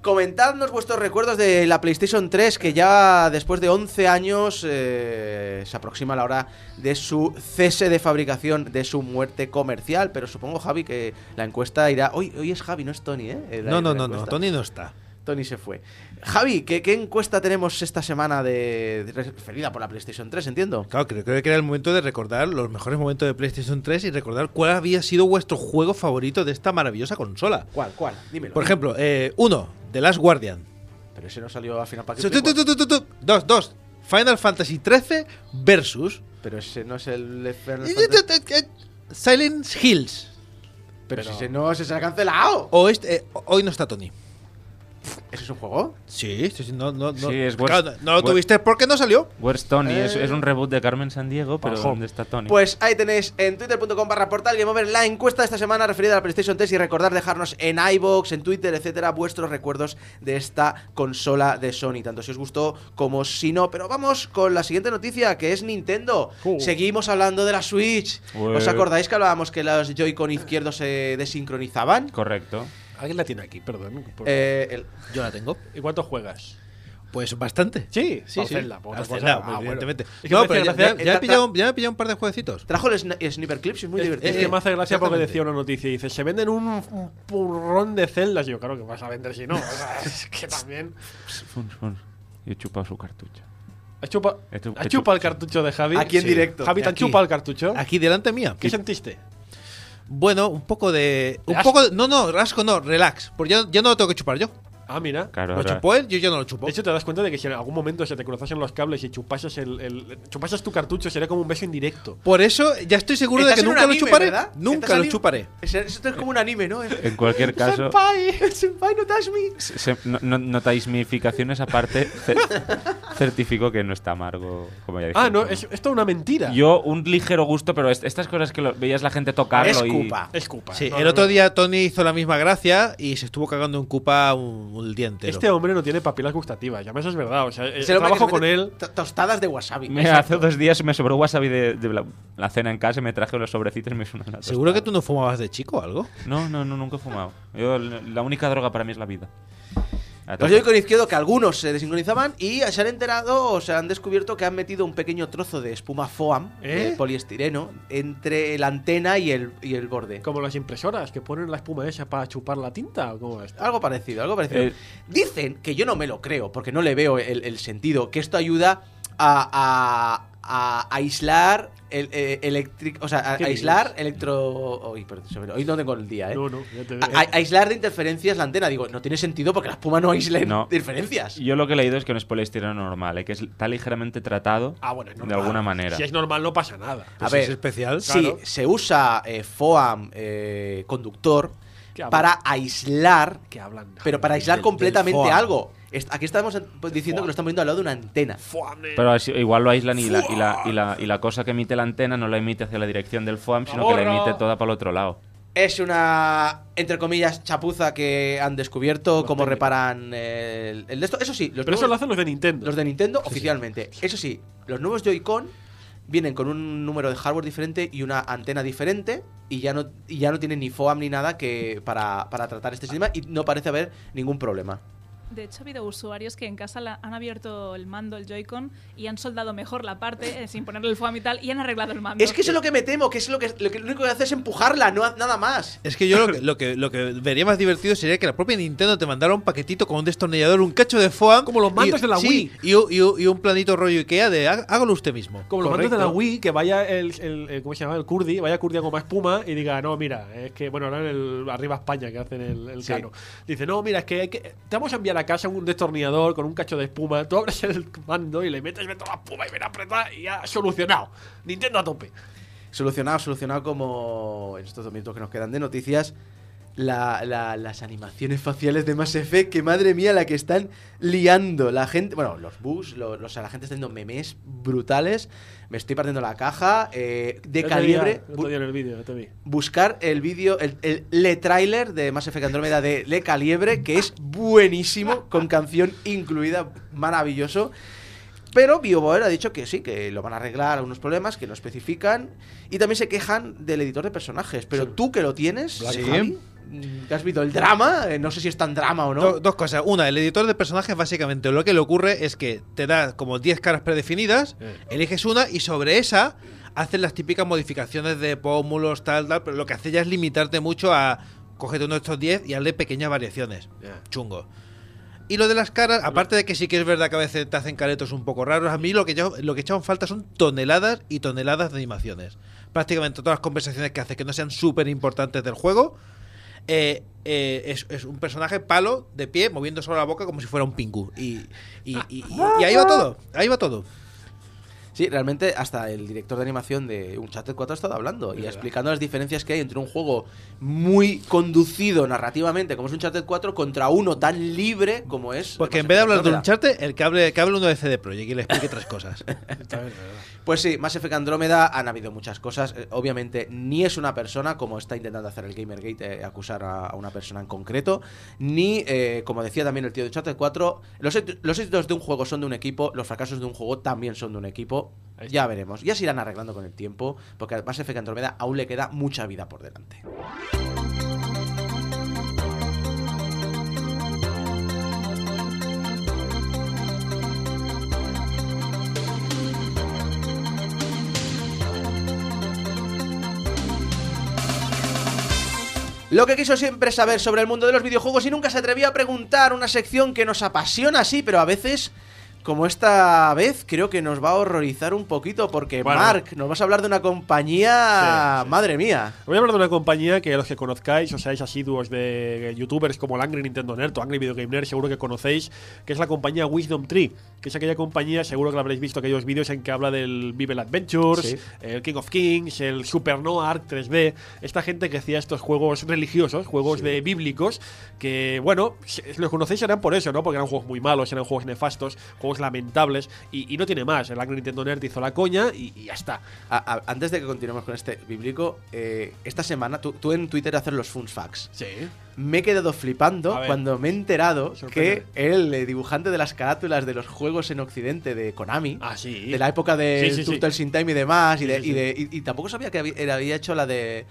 Comentadnos vuestros recuerdos de la PlayStation 3, que ya después de 11 años se aproxima la hora de su cese de fabricación, de su muerte comercial. Pero supongo, Javi, que la encuesta irá... Hoy es Javi, no es Tony, ¿eh? No, Tony no está. Tony se fue. Javi, ¿qué encuesta tenemos esta semana referida por la PlayStation 3, entiendo? Claro, creo que era el momento de recordar los mejores momentos de PlayStation 3 y recordar cuál había sido vuestro juego favorito de esta maravillosa consola. ¿Cuál? Dímelo. Por ejemplo, 1, The Last Guardian. Pero ese no salió a final para que... 2, Final Fantasy 13 versus Pero ese no es el... Silent Hills. Pero si ese no, se ha cancelado. Hoy no está Tony. ¿Eso es un juego? Sí, no, Sí, es claro, no lo tuviste porque no salió. Where's Tony? Es un reboot de Carmen Sandiego, pero ¿dónde está Tony? Pues ahí tenéis en twitter.com/portal Game Over la encuesta de esta semana referida a la PlayStation 3 y recordar dejarnos en iVoox, en Twitter, etcétera, vuestros recuerdos de esta consola de Sony, tanto si os gustó como si no. Pero vamos con la siguiente noticia, que es Nintendo. Seguimos hablando de la Switch. ¿Os acordáis que hablábamos que los Joy-Con izquierdos se desincronizaban? Correcto. ¿Alguien la tiene aquí? Perdón. Yo la tengo. ¿Y cuánto juegas? Pues bastante. Sí. Zelda, Bueno. evidentemente. Es que No, me pero hace gracia- ya he pillado un par de jueguecitos. Trajo el Sniper Clips y es muy divertido. Es que me hace gracia porque exactamente. decía una noticia y dice, se venden un purrón de celdas. Y yo, claro que vas a vender si no. O sea, es que también... Y he chupado su cartucho. ¿Has chupado He chupa el cartucho de Javi? Aquí en Sí. directo. Javi, ¿te han Aquí. chupado el cartucho? Aquí delante mía. ¿Qué sentiste? Bueno, un poco de... asco? No, asco no, relax. Porque ya no lo tengo que chupar yo. Ah, mira. Claro, Lo ahora- chupó él, yo ya no lo chupo. De hecho, te das cuenta de que si en algún momento se te cruzasen los cables y chupases chupases tu cartucho, sería como un beso indirecto. Por eso ya estoy seguro de Estás que en un nunca lo anime, chuparé. ¿verdad? Nunca Estás lo anime- chuparé. Esto es como un anime, ¿no? En cualquier caso, Senpai, no touch me. notáis mimificaciones aparte, certifico que no está amargo, como ya dije. Ah, no, es esto una mentira. Yo un ligero gusto, pero estas cosas que veías la gente tocarlo Escupa. Es culpa. Sí, No, el no, otro no. día Tony hizo la misma gracia y se estuvo cagando en Koopa un día entero. Este hombre no tiene papilas gustativas, ya me eso es verdad. O sea, Se lo trabajo que con mete él. Tostadas de wasabi. Hace 2 días me sobró wasabi de la cena en casa y me traje los sobrecitos y me hizo una tostada. ¿Seguro que tú no fumabas de chico o algo? No, nunca he fumado. La única droga para mí es la vida. Los Joy-Con izquierdo que algunos se desincronizaban y se han enterado o se han descubierto que han metido un pequeño trozo de espuma foam, de poliestireno, entre la antena y el borde. Como las impresoras que ponen la espuma esa para chupar la tinta. ¿O cómo es? Algo parecido. Dicen, que yo no me lo creo, porque no le veo el sentido, que esto ayuda a aislar aislar hoy no tengo el día, No, ya te veo. aislar de interferencias la antena. Digo, no tiene sentido porque la espuma no aísle No. interferencias. Yo lo que he leído es que no es poliestireno normal, que está ligeramente tratado Ah, bueno, es de normal. alguna manera. Si es normal, no pasa nada. A Pues ver, es especial. Sí, Claro. se usa foam conductor ¿Qué hablan? para aislar, ¿Qué hablan? pero para aislar del completamente foam. algo. Aquí estamos diciendo que lo están poniendo al lado de una antena. Pero igual lo aíslan y la cosa que emite la antena no la emite hacia la dirección del foam, sino que la ¡Ahorra! emite toda para el otro lado. Es una, entre comillas, chapuza que han descubierto Los cómo técnicos. reparan el de esto. Eso sí, Pero eso lo hacen los de Nintendo. los de Nintendo oficialmente. Eso sí, los nuevos Joy-Con vienen con un número de hardware diferente y una antena diferente y ya no tienen ni foam ni nada para tratar este sistema y no parece haber ningún problema. De hecho, ha habido usuarios que en casa han abierto el mando, el Joy-Con, y han soldado mejor la parte sin ponerle el foam y tal, y han arreglado el mando. Es que eso es lo que me temo, que es lo único que hace es empujarla, nada más. Es que yo lo que vería más divertido sería que la propia Nintendo te mandara un paquetito con un destornillador, un cacho de foam. Como los mandos de la Wii. Y un planito rollo Ikea de hágalo usted mismo. Como los mandos de la Correcto. Wii, que vaya ¿cómo se llama? El Curdi, vaya Curdi con más espuma y diga, no, mira, es que, bueno, ahora en el Arriba España que hacen el Sí. cano. Dice, no, mira, es que, te vamos a enviar a casa un destornillador con un cacho de espuma, tú abres el mando y le metes toda la espuma y ven a apretar y ya solucionado. Nintendo a tope. Solucionado como en estos 2 minutos que nos quedan de noticias. Las animaciones faciales de Mass Effect, que madre mía la que están liando la gente, bueno, los bugs, la gente está haciendo memes brutales. Me estoy partiendo la caja de Ya te calibre. vi, otro día en el vídeo, ya te vi. Buscar el vídeo, el Le Trailer de Mass Effect Andrómeda de Le Calibre, que es buenísimo, con canción incluida, maravilloso. Pero BioWare ha dicho que sí, que lo van a arreglar algunos problemas, que lo especifican. Y también se quejan del editor de personajes. Pero tú que lo tienes, Sí. Javi, ¿Qué has visto? ¿El drama? No sé si es tan drama o no. Dos cosas. Una, el editor de personajes básicamente lo que le ocurre es que te da como 10 caras predefinidas, eliges una y sobre esa haces las típicas modificaciones de pómulos, tal, pero lo que hace ya es limitarte mucho a cógete uno de estos 10 y hazle pequeñas variaciones. Chungo. Y lo de las caras, aparte de que sí que es verdad que a veces te hacen caretos un poco raros, a mí lo que he echado en falta son toneladas y toneladas de animaciones. Prácticamente todas las conversaciones que hace que no sean súper importantes del juego, es un personaje palo, de pie, moviendo solo la boca como si fuera un pingú. Y ahí va todo, ahí va todo. Sí, realmente hasta el director de animación de Uncharted 4 ha estado hablando y explicando las diferencias que hay entre un juego muy conducido narrativamente como es Uncharted 4 contra uno tan libre como es... Porque en vez de hablar de Uncharted, el que hable uno de CD Projekt y le explique 3 cosas. Pues sí, Mass Effect Andrómeda han habido muchas cosas. Obviamente ni es una persona, como está intentando hacer el Gamergate, acusar a una persona en concreto, ni, como decía también el tío de Uncharted 4, los éxitos de un juego son de un equipo, los fracasos de un juego también son de un equipo. Ya veremos, ya se irán arreglando con el tiempo, porque a Mass Effect Andrómeda aún le queda mucha vida por delante. Lo que quiso siempre saber sobre el mundo de los videojuegos y nunca se atrevió a preguntar, una sección que nos apasiona, sí, pero a veces... Como esta vez, creo que nos va a horrorizar un poquito porque, bueno, Mark, nos vas a hablar de una compañía... Sí. Madre mía. Voy a hablar de una compañía que los que conozcáis o seáis asiduos de youtubers como el Angry Nintendo Nerd o Angry Video Game Nerd seguro que conocéis, que es la compañía Wisdom Tree, que es aquella compañía, seguro que la habréis visto aquellos vídeos en que habla del Vivel Adventures, sí, el King of Kings, el Super Noah Arc 3D, esta gente que hacía estos juegos religiosos, juegos de bíblicos, que, bueno, los conocéis eran por eso, ¿no? Porque eran juegos muy malos, eran juegos nefastos, juegos lamentables y no tiene más. El Angry Nintendo Nerd hizo la coña y ya está. Antes de que continuemos con este bíblico, esta semana tú en Twitter haces los fun facts. Sí. Me he quedado flipando cuando me he enterado que el dibujante de las carátulas de los juegos en Occidente de Konami, de la época de Turtles in Time y demás, y tampoco sabía que había hecho la del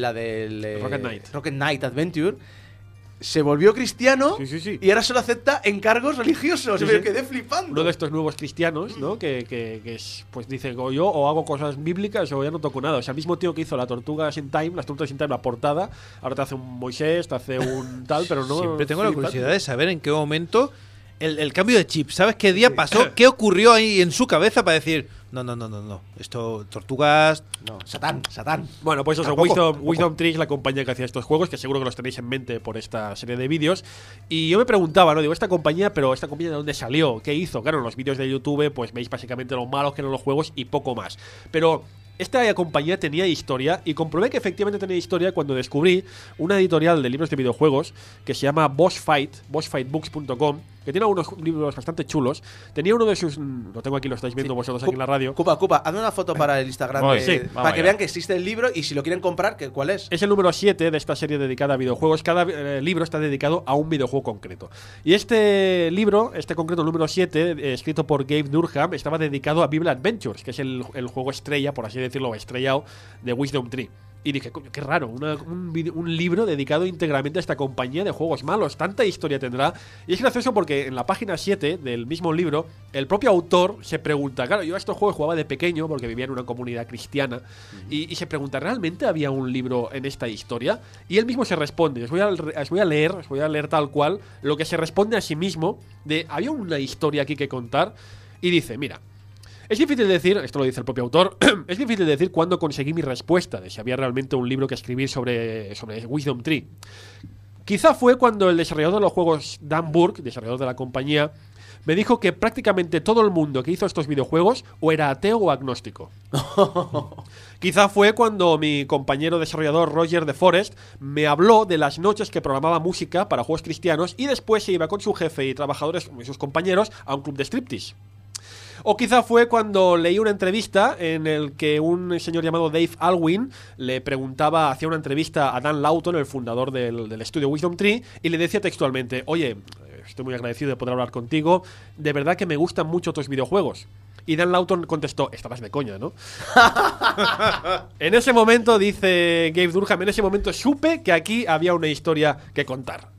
Rocket Knight Adventure. Se volvió cristiano y ahora solo acepta encargos religiosos. Me quedé flipando. Uno de estos nuevos cristianos, ¿no? Que pues dice, yo o hago cosas bíblicas o ya no toco nada. O sea, el mismo tío que hizo las Tortugas in Time, la portada, ahora te hace un Moisés, te hace un tal, pero no... Siempre tengo la curiosidad de saber en qué momento el cambio de chip, ¿sabes qué día pasó? ¿Qué ocurrió ahí en su cabeza para decir... No. Esto, tortugas... No, Satán. Bueno, pues eso, Wisdom Tree es la compañía que hacía estos juegos, que seguro que los tenéis en mente por esta serie de vídeos. Y yo me preguntaba, ¿no? Digo, ¿esta compañía de dónde salió? ¿Qué hizo? Claro, en los vídeos de YouTube, pues veis básicamente lo malos que eran los juegos y poco más. Pero... esta compañía tenía historia y comprobé que efectivamente tenía historia cuando descubrí una editorial de libros de videojuegos que se llama bossfightbooks.com, que tiene algunos libros bastante chulos. Tenía uno de sus... lo tengo aquí, lo estáis viendo vosotros aquí en la radio. Cupa, hazme una foto para el Instagram para que vean que existe el libro y si lo quieren comprar, ¿cuál es? Es el número 7 de esta serie dedicada a videojuegos. Cada libro está dedicado a un videojuego concreto. Y este libro, concreto, el número 7, escrito por Gabe Durham, estaba dedicado a Vivel Adventures, que es el juego estrella, por así decirlo, estrellado de Wisdom Tree. Y dije, coño, qué raro, un libro dedicado íntegramente a esta compañía de juegos malos. Tanta historia tendrá. Y es gracioso porque en la página 7 del mismo libro, el propio autor se pregunta, claro, yo a estos juegos jugaba de pequeño porque vivía en una comunidad cristiana, y se pregunta, ¿realmente había un libro en esta historia? Y él mismo se responde, os voy a leer tal cual lo que se responde a sí mismo de, ¿había una historia aquí que contar? Y dice, mira, es difícil decir, esto lo dice el propio autor, es difícil decir cuándo conseguí mi respuesta de si había realmente un libro que escribir sobre Wisdom Tree. Quizá fue cuando el desarrollador de los juegos Dan Burke, desarrollador de la compañía, me dijo que prácticamente todo el mundo que hizo estos videojuegos o era ateo o agnóstico. Quizá fue cuando mi compañero desarrollador Roger de Forest me habló de las noches que programaba música para juegos cristianos y después se iba con su jefe y trabajadores y sus compañeros a un club de striptease. O quizá fue cuando leí una entrevista en el que un señor llamado Dave Alwyn le preguntaba, hacía una entrevista a Dan Lawton, el fundador del estudio Wisdom Tree, y le decía textualmente, oye, estoy muy agradecido de poder hablar contigo, de verdad que me gustan mucho tus videojuegos. Y Dan Lawton contestó, estabas de coña, ¿no? En ese momento, dice Gabe Durham, en ese momento supe que aquí había una historia que contar.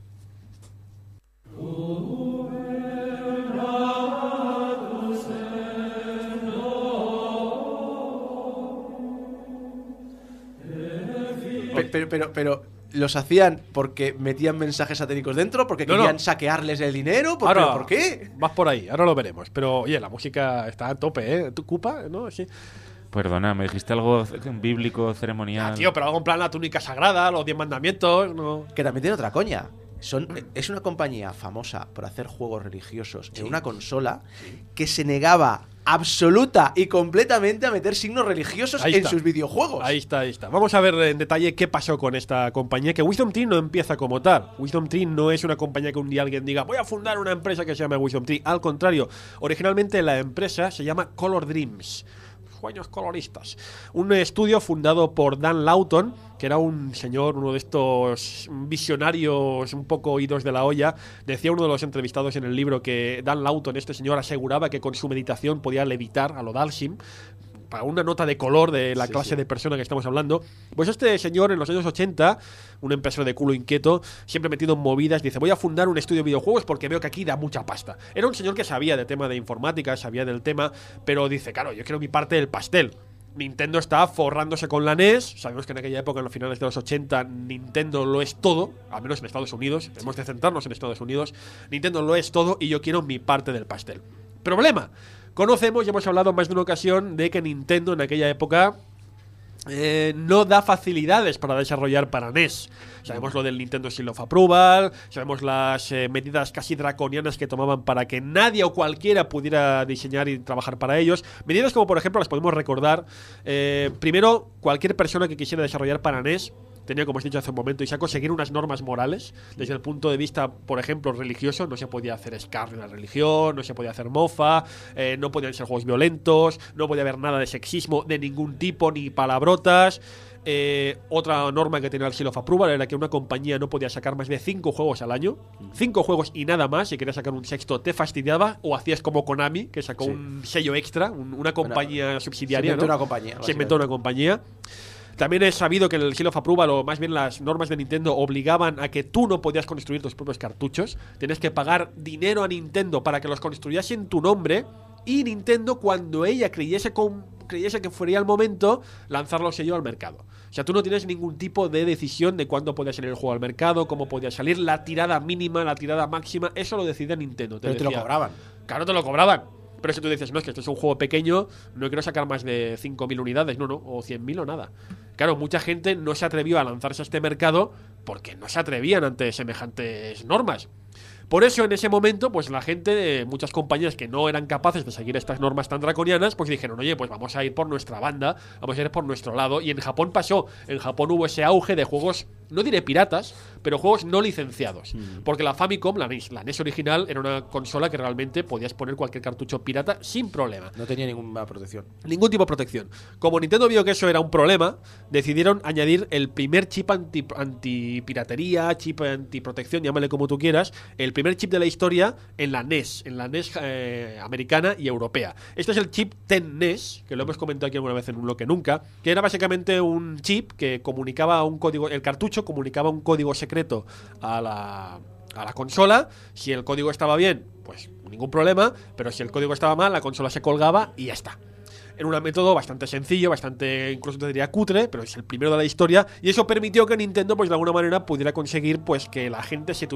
Pero ¿los hacían porque metían mensajes satánicos dentro? ¿Porque querían saquearles el dinero? ¿Por qué? Vas por ahí, ahora lo veremos. Pero, oye, la música está a tope, ¿eh? ¿Tu Cupa? ¿No? Sí. Perdona, me dijiste algo bíblico, ceremonial. Tío, pero algo en plan la túnica sagrada, los 10 mandamientos, ¿no? Que también tiene otra coña. Es una compañía famosa por hacer juegos religiosos en una consola que se negaba absoluta y completamente a meter signos religiosos en sus videojuegos. Ahí está. Vamos a ver en detalle qué pasó con esta compañía, que Wisdom Tree no empieza como tal. Wisdom Tree no es una compañía que un día alguien diga voy a fundar una empresa que se llama Wisdom Tree. Al contrario, originalmente la empresa se llama Color Dreams. Sueños coloristas. Un estudio fundado por Dan Lawton, que era un señor, uno de estos visionarios un poco idos de la olla. Decía uno de los entrevistados en el libro que Dan Lawton, este señor, aseguraba que con su meditación podía levitar a lo Dalsim, para una nota de color de la clase de persona que estamos hablando. Pues este señor en los años 80, un empresario de culo inquieto, siempre metido en movidas, dice voy a fundar un estudio de videojuegos porque veo que aquí da mucha pasta. Era un señor que sabía de tema de informática, sabía del tema, pero dice, claro, yo quiero mi parte del pastel. Nintendo está forrándose con la NES. Sabemos que en aquella época, en los finales de los 80, Nintendo lo es todo, al menos en Estados Unidos. Tenemos que centrarnos en Estados Unidos. Nintendo lo es todo y yo quiero mi parte del pastel. Problema. Conocemos y hemos hablado más de una ocasión de que Nintendo en aquella época no da facilidades para desarrollar para NES. Sabemos lo del Nintendo Seal of Approval, sabemos las medidas casi draconianas que tomaban para que nadie o cualquiera pudiera diseñar y trabajar para ellos. Medidas como, por ejemplo, las podemos recordar. Primero, cualquier persona que quisiera desarrollar para NES tenía, como os he dicho hace un momento, Isako, seguir unas normas morales. Desde el punto de vista, por ejemplo, religioso, no se podía hacer escarnio en la religión, no se podía hacer mofa, no podían ser juegos violentos, no podía haber nada de sexismo de ningún tipo, ni palabrotas. Otra norma que tenía el Seal of Approval era que una compañía no podía sacar más de 5 juegos al año. 5 juegos y nada más. Si querías sacar un sexto te fastidiaba, o hacías como Konami, que sacó un sello extra, una compañía subsidiaria. Se inventó una compañía. También es sabido que el Seal of Approval, o más bien las normas de Nintendo, obligaban a que tú no podías construir tus propios cartuchos. Tienes que pagar dinero a Nintendo para que los construyase en tu nombre. Y Nintendo, cuando ella creyese que fuera el momento, lanzarlo sello al mercado. O sea, tú no tienes ningún tipo de decisión de cuándo podía salir el juego al mercado, cómo podía salir, la tirada mínima, la tirada máxima. Eso lo decide Nintendo. Pero te lo cobraban. Claro, te lo cobraban. Pero si tú dices, no, es que esto es un juego pequeño, no quiero sacar más de 5.000 unidades, no, o 100.000 o nada. Claro, mucha gente no se atrevió a lanzarse a este mercado porque no se atrevían ante semejantes normas. Por eso, en ese momento, pues la gente de muchas compañías que no eran capaces de seguir estas normas tan draconianas, pues dijeron, oye, pues vamos a ir por nuestra banda, vamos a ir por nuestro lado. Y en Japón pasó. En Japón hubo ese auge de juegos, no diré piratas, pero juegos no licenciados. Porque la Famicom, la NES original, era una consola que realmente podías poner cualquier cartucho pirata sin problema. No tenía ninguna protección. Ningún tipo de protección. Como Nintendo vio que eso era un problema, decidieron añadir el primer chip antipiratería, chip antiprotección, llámale como tú quieras, el primer chip de la historia en la NES americana y europea. Este es el chip 10 NES, que lo hemos comentado aquí alguna vez en un Lo que Nunca, que era básicamente un chip que comunicaba un código, el cartucho comunicaba un código secreto a la consola. Si el código estaba bien, pues ningún problema, pero si el código estaba mal, la consola se colgaba y ya está. Era un método bastante sencillo, bastante, incluso te diría cutre, pero es el primero de la historia, y eso permitió que Nintendo, pues de alguna manera, pudiera conseguir pues que la gente se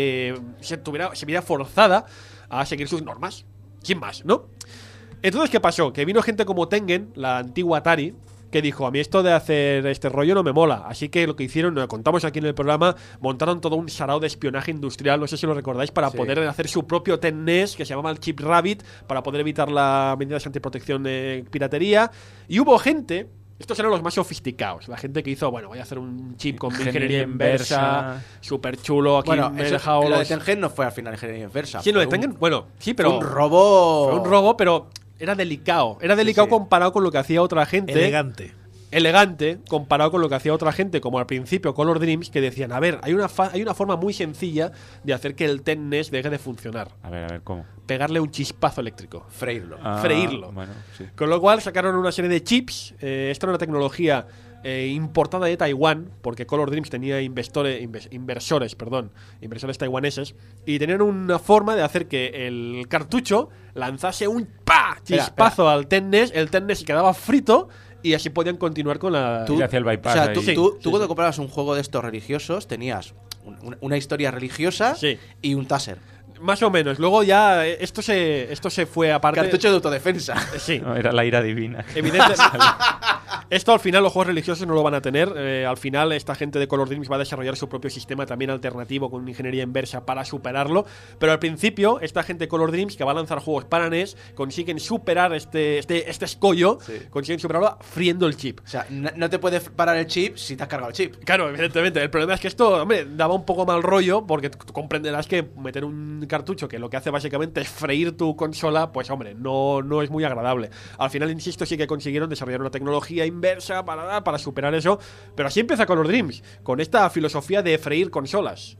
viera forzada a seguir sus normas, sin más, ¿no? Entonces, ¿qué pasó? Que vino gente como Tengen, la antigua Atari, que dijo, a mí esto de hacer este rollo no me mola. Así que lo que hicieron, lo contamos aquí en el programa, montaron todo un sarao de espionaje industrial, no sé si lo recordáis, para poder hacer su propio NES, que se llamaba el Chip Rabbit, para poder evitar las medidas de antiprotección de piratería. Y hubo gente, estos eran los más sofisticados, la gente que hizo, bueno, voy a hacer un chip con ingeniería inversa, súper chulo, aquí bueno, me he dejado lo de Tengen no fue al final ingeniería inversa. Sí, lo de Tengen, bueno, sí, pero... Fue un robo... Fue un robo, pero... Era delicado. Era delicado comparado con lo que hacía otra gente. Elegante. elegante comparado con lo que hacía otra gente, como al principio Color Dreams, que decían, a ver, hay una forma muy sencilla de hacer que el NES deje de funcionar. A ver, ¿cómo? Pegarle un chispazo eléctrico. Freírlo. Freírlo. Bueno, sí. Con lo cual sacaron una serie de chips. Esta era una tecnología importada de Taiwán, porque Color Dreams tenía inversores taiwaneses, y tenían una forma de hacer que el cartucho lanzase un chispazo al NES, el NES se quedaba frito y así podían continuar con la... Y le hacía el bypass. O sea, ahí. tú cuando comprabas un juego de estos religiosos tenías una historia religiosa Sí. y un taser. Más o menos. Luego ya esto se fue aparte. Cartucho de autodefensa. Sí. No, era la ira divina. Evidentemente. Esto al final los juegos religiosos no lo van a tener. Al final esta gente de Color Dreams va a desarrollar su propio sistema también alternativo con ingeniería inversa para superarlo. Pero al principio esta gente de Color Dreams que va a lanzar juegos para NES consiguen superar este escollo, consiguen superarlo friendo el chip. O sea, no te puede parar el chip si te has cargado el chip. Claro, evidentemente. El problema es que esto, hombre, daba un poco mal rollo porque tú comprenderás que meter un cartucho que lo que hace básicamente es freír tu consola, pues hombre, no es muy agradable. Al final, insisto, sí que consiguieron desarrollar una tecnología inversa para superar eso, pero así empieza Color Dreams, con esta filosofía de freír consolas.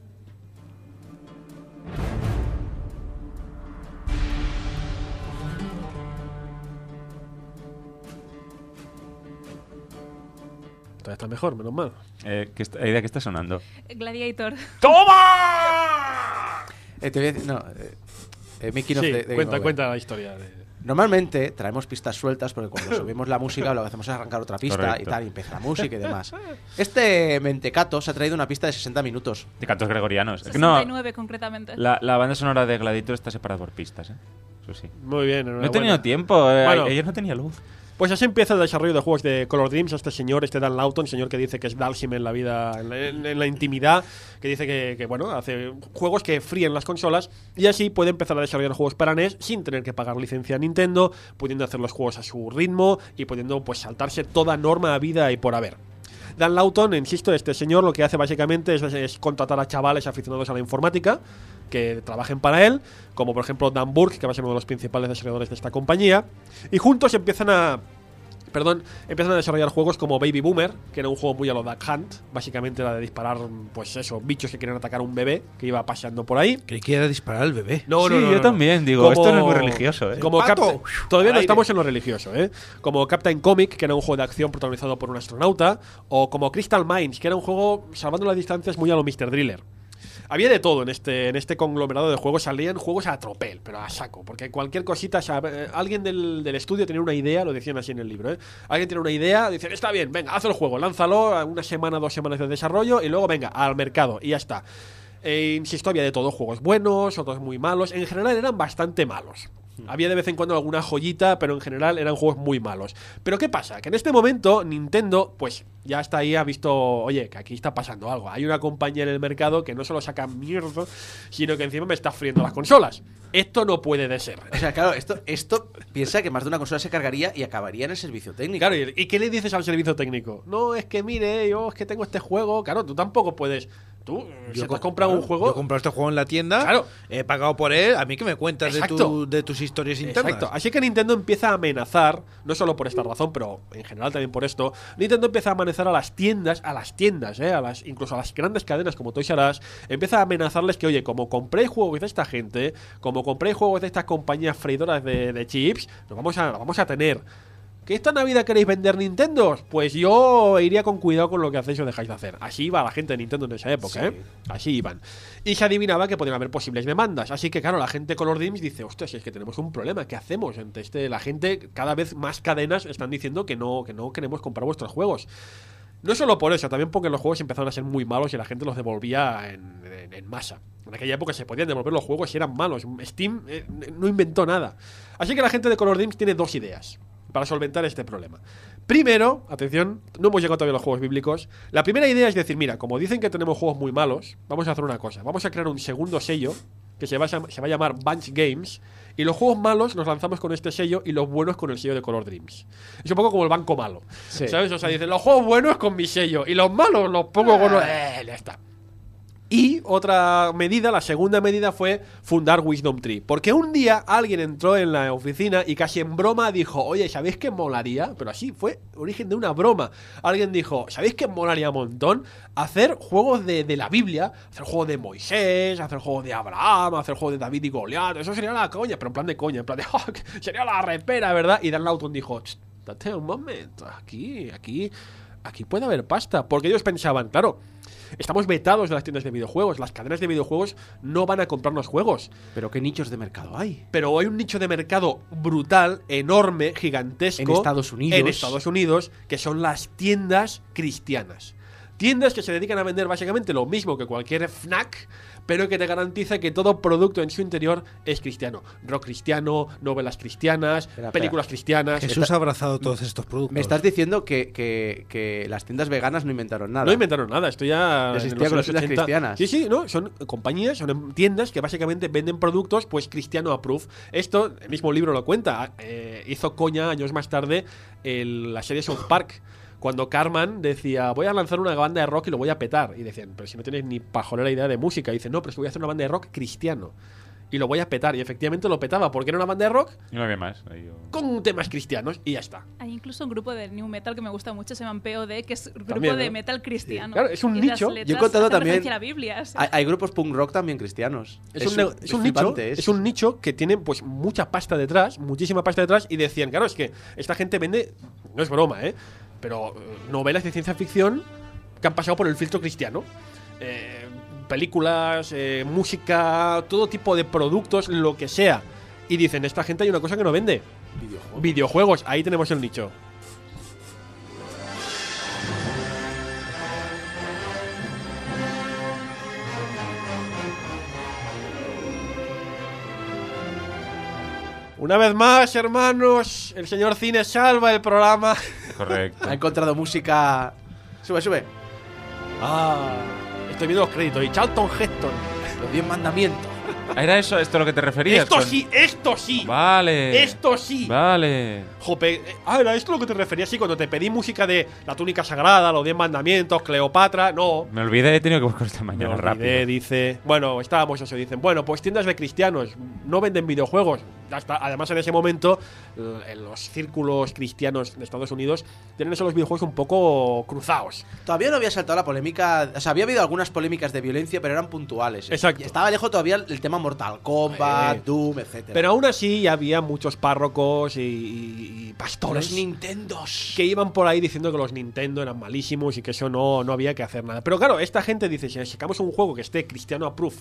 Todavía está mejor, menos mal. ¿De qué está sonando? Gladiator. ¡Toma! Te voy a decir, no, Making of Sí, the Game Over. cuenta la historia. Normalmente traemos pistas sueltas porque cuando subimos la música lo que hacemos es arrancar otra pista Correcto. y tal, y empieza la música y demás. Este mentecato se ha traído una pista de 60 minutos. De cantos gregorianos. 69 concretamente. La banda sonora de Gladiator está separada por pistas, ¿eh? Eso sí. Muy bien, No he tenido tiempo. Bueno. Ayer no tenía luz. Pues así empieza el desarrollo de juegos de Color Dreams. Este Dan Lawton, señor que dice que es Dalsim en la vida, en la intimidad, que dice que bueno, hace juegos que fríen las consolas y así puede empezar a desarrollar juegos para NES sin tener que pagar licencia a Nintendo, pudiendo hacer los juegos a su ritmo y pudiendo pues saltarse toda norma, vida y por haber. Dan Lawton, insisto, este señor lo que hace básicamente es contratar a chavales aficionados a la informática que trabajen para él, como por ejemplo Dan Burke, que va a ser uno de los principales desarrolladores de esta compañía, y juntos empiezan a desarrollar juegos como Baby Boomer, que era un juego muy a lo Duck Hunt, básicamente era de disparar, pues eso, bichos que querían atacar a un bebé que iba paseando por ahí. Creí que era disparar al bebé. No, Sí, yo también, digo, esto no es muy religioso, ¿eh? Como ¡Pato! Todavía no Al estamos en lo religioso, ¿eh? Como Captain Comic, que era un juego de acción protagonizado por un astronauta, o como Crystal Mines, que era un juego, salvando las distancias, muy a lo Mr. Driller. Había de todo en este conglomerado de juegos. Salían juegos a tropel, pero a saco. Porque cualquier cosita, alguien del estudio tenía una idea, lo decían así en el libro, ¿eh? Alguien tiene una idea, dice, está bien, venga, haz el juego, lánzalo a una semana, 2 semanas de desarrollo y luego venga, al mercado y ya está. Insisto, había de todo, juegos buenos, otros muy malos. En general eran bastante malos. Había de vez en cuando alguna joyita, pero en general eran juegos muy malos. Pero ¿qué pasa? Que en este momento Nintendo, pues ya está ahí, ha visto, oye, que aquí está pasando algo. Hay una compañía en el mercado que no solo saca mierda, sino que encima me está friendo las consolas. Esto no puede de ser. O sea, claro, esto piensa que más de una consola se cargaría y acabaría en el servicio técnico. Claro, ¿y qué le dices al servicio técnico? No, es que mire, yo es que tengo este juego. Claro, tú tampoco puedes. Tú, si te has comprado un juego. Yo he comprado este juego en la tienda, Claro. he pagado por él. A mí que me cuentas Exacto. de tus historias internas. Exacto. Así que Nintendo empieza a amenazar, no solo por esta razón, pero en general también por esto. Nintendo empieza a amenazar a las tiendas, incluso a las grandes cadenas como Toys R Us, empieza a amenazarles que, oye, como compréis juegos de esta gente, como compréis juegos de estas compañías freidoras de chips, lo vamos a tener. ¿Que esta Navidad queréis vender Nintendo? Pues yo iría con cuidado con lo que hacéis o dejáis de hacer. Así iba la gente de Nintendo en esa época, Sí. ¿eh? Así iban. Y se adivinaba que podían haber posibles demandas. Así que, claro, la gente Color Dreams dice, ostras, si es que tenemos un problema, ¿qué hacemos? La gente, cada vez más cadenas están diciendo que no queremos comprar vuestros juegos. No solo por eso, también porque los juegos empezaron a ser muy malos y la gente los devolvía en masa. En aquella época se podían devolver los juegos si eran malos. Steam no inventó nada. Así que la gente de Color Dreams tiene 2 ideas para solventar este problema. Primero, atención, no hemos llegado todavía a los juegos bíblicos. La primera idea es decir, mira, como dicen que tenemos juegos muy malos, vamos a hacer una cosa. Vamos a crear un segundo sello que se va a llamar Bunch Games, y los juegos malos los lanzamos con este sello y los buenos con el sello de Color Dreams. Es un poco como el banco malo, Sí. ¿sabes? O sea, dicen, los juegos buenos con mi sello y los malos los pongo con... ya está. Y otra medida, la segunda medida fue fundar Wisdom Tree. Porque un día alguien entró en la oficina y casi en broma dijo, oye, ¿sabéis qué molaría? Pero así fue origen de una broma. Alguien dijo, ¿sabéis qué molaría un montón? Hacer juegos de la Biblia, hacer juegos de Moisés, hacer juegos de Abraham, hacer juegos de David y Goliat. Eso sería la coña, pero en plan de coña, en plan de, sería la repera, ¿verdad? Y Dan Lawton dijo, date un momento, aquí puede haber pasta. Porque ellos pensaban, claro, estamos vetados de las tiendas de videojuegos. Las cadenas de videojuegos no van a comprarnos juegos. Pero ¿qué nichos de mercado hay? Pero hay un nicho de mercado brutal, enorme, gigantesco. En Estados Unidos. En Estados Unidos, que son las tiendas cristianas. Tiendas que se dedican a vender básicamente lo mismo que cualquier FNAC, pero que te garantiza que todo producto en su interior es cristiano. Rock cristiano, novelas cristianas, películas cristianas. Jesús ha abrazado todos estos productos. Me estás diciendo que las tiendas veganas no inventaron nada. No inventaron nada, esto ya existía con las tiendas cristianas. Sí, no, son compañías, son tiendas que básicamente venden productos pues cristiano approved. Esto, el mismo libro lo cuenta, hizo coña años más tarde la serie South Park. Cuando Cartman decía, voy a lanzar una banda de rock y lo voy a petar. Y decían, pero si no tienes ni pajolera idea de música. Y dice, no, pero es que voy a hacer una banda de rock cristiano. Y lo voy a petar. Y efectivamente lo petaba, porque era una banda de rock Y no había más. con temas cristianos y ya está. Hay incluso un grupo de new metal que me gusta mucho, se llama POD, que es un grupo También, ¿no? de metal cristiano. Claro, es un Y nicho. las letras Yo he contado hacen también- referencia a la Biblia. Sí. Hay grupos punk rock también cristianos. Es un nicho, flipante, es un nicho que tiene pues mucha pasta detrás, muchísima pasta detrás. Y decían, claro, es que esta gente vende, no es broma, pero novelas de ciencia ficción que han pasado por el filtro cristiano. Películas, música, todo tipo de productos, lo que sea. Y dicen, esta gente hay una cosa que no vende. Videojuegos, ahí tenemos el nicho. Una vez más, hermanos, el señor Cine salva el programa. Correcto. Ha encontrado música. Sube. Estoy viendo los créditos. Y Charlton Heston. Los 10 mandamientos. ¿Era eso? ¿Esto a lo que te referías? Esto sí, esto sí. Vale. Esto sí. Vale. Jope, era esto lo que te referías, sí, cuando te pedí música de La túnica sagrada, los 10 mandamientos, Cleopatra, no. Me olvidé, he tenido que buscar esta Me mañana olvidé, rápido. dice. Bueno, estábamos eso, dicen. Bueno, pues tiendas de cristianos no venden videojuegos. Además, en ese momento, en los círculos cristianos de Estados Unidos tienen eso los videojuegos un poco cruzados. Todavía no había saltado la polémica. O sea, había habido algunas polémicas de violencia, pero eran puntuales. Exacto. Y estaba lejos todavía el tema Mortal Kombat, Doom, etcétera. Pero aún así había muchos párrocos y pastores los Nintendos. que iban por ahí diciendo que los Nintendo eran malísimos y que eso no había que hacer nada. Pero claro, esta gente dice, si sacamos un juego que esté cristiano approved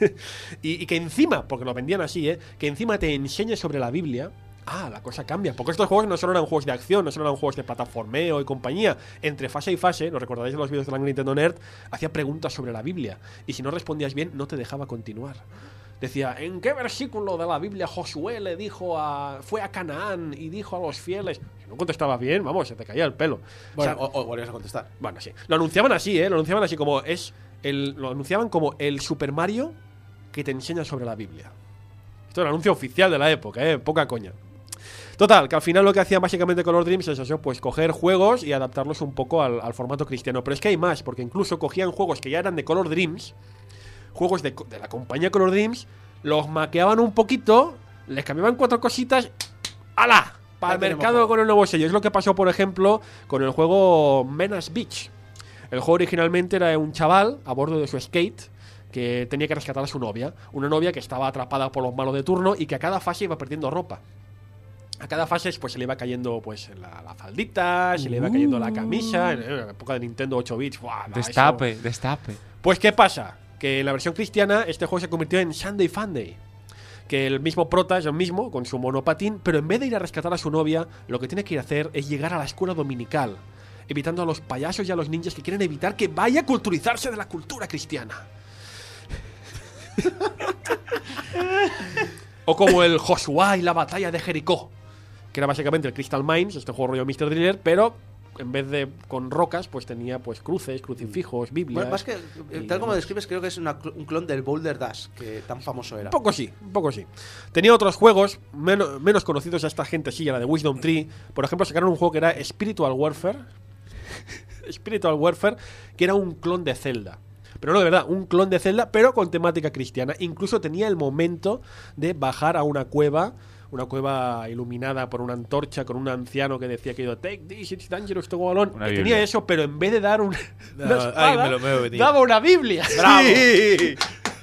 y que encima, porque lo vendían así, que encima te enseñe sobre la Biblia, la cosa cambia. Porque estos juegos no solo eran juegos de acción, no solo eran juegos de plataformeo y compañía. Entre fase y fase, lo recordaréis en los vídeos de la Nintendo Nerd, hacía preguntas sobre la Biblia. Y si no respondías bien, no te dejaba continuar. Decía, ¿en qué versículo de la Biblia Josué le dijo fue a Canaán y dijo a los fieles? Si no contestabas bien, vamos, se te caía el pelo. Bueno, O sea, o volvías a contestar. bueno, sí. Lo anunciaban así, lo anunciaban así como lo anunciaban como el Super Mario que te enseña sobre la Biblia. Esto es el anuncio oficial de la época, poca coña. Total, que al final lo que hacían básicamente Color Dreams es eso, pues coger juegos y adaptarlos un poco al formato cristiano. Pero es que hay más, porque incluso cogían juegos que ya eran de Color Dreams, juegos de la compañía Color Dreams, los maqueaban un poquito, les cambiaban 4 cositas, ¡hala! Para el mercado con el nuevo sello. Es lo que pasó, por ejemplo, con el juego Menace Beach. El juego originalmente era un chaval a bordo de su skate que tenía que rescatar a su novia. Una novia que estaba atrapada por los malos de turno y que a cada fase iba perdiendo ropa. A cada fase pues se le iba cayendo pues la faldita, se le iba cayendo la camisa. En la época de Nintendo 8 bits. Destape. Pues ¿qué pasa? Que en la versión cristiana este juego se convirtió en Sunday Funday. Que el mismo prota es el mismo, con su monopatín, pero en vez de ir a rescatar a su novia, lo que tiene que ir a hacer es llegar a la escuela dominical, evitando a los payasos y a los ninjas que quieren evitar que vaya a culturizarse de la cultura cristiana. O como el Josué y la batalla de Jericó, que era básicamente el Crystal Mines, este juego rollo Mr. Driller, pero en vez de con rocas, pues tenía pues cruces, crucifijos, biblias. Bueno, más que, tal como describes, creo que es un clon del Boulder Dash, que tan famoso era. Un poco sí. Tenía otros juegos menos conocidos a esta gente, sí, a la de Wisdom Tree. Por ejemplo, sacaron un juego que era Spiritual Warfare. Spiritual Warfare, que era un clon de Zelda. Pero no, de verdad, un clon de Zelda, pero con temática cristiana. Incluso tenía el momento de bajar a una cueva iluminada por una antorcha con un anciano que decía que take this, it's dangerous to go alone. Que tenía eso, pero en vez de dar una espada, daba una Biblia. ¡Bravo! Sí.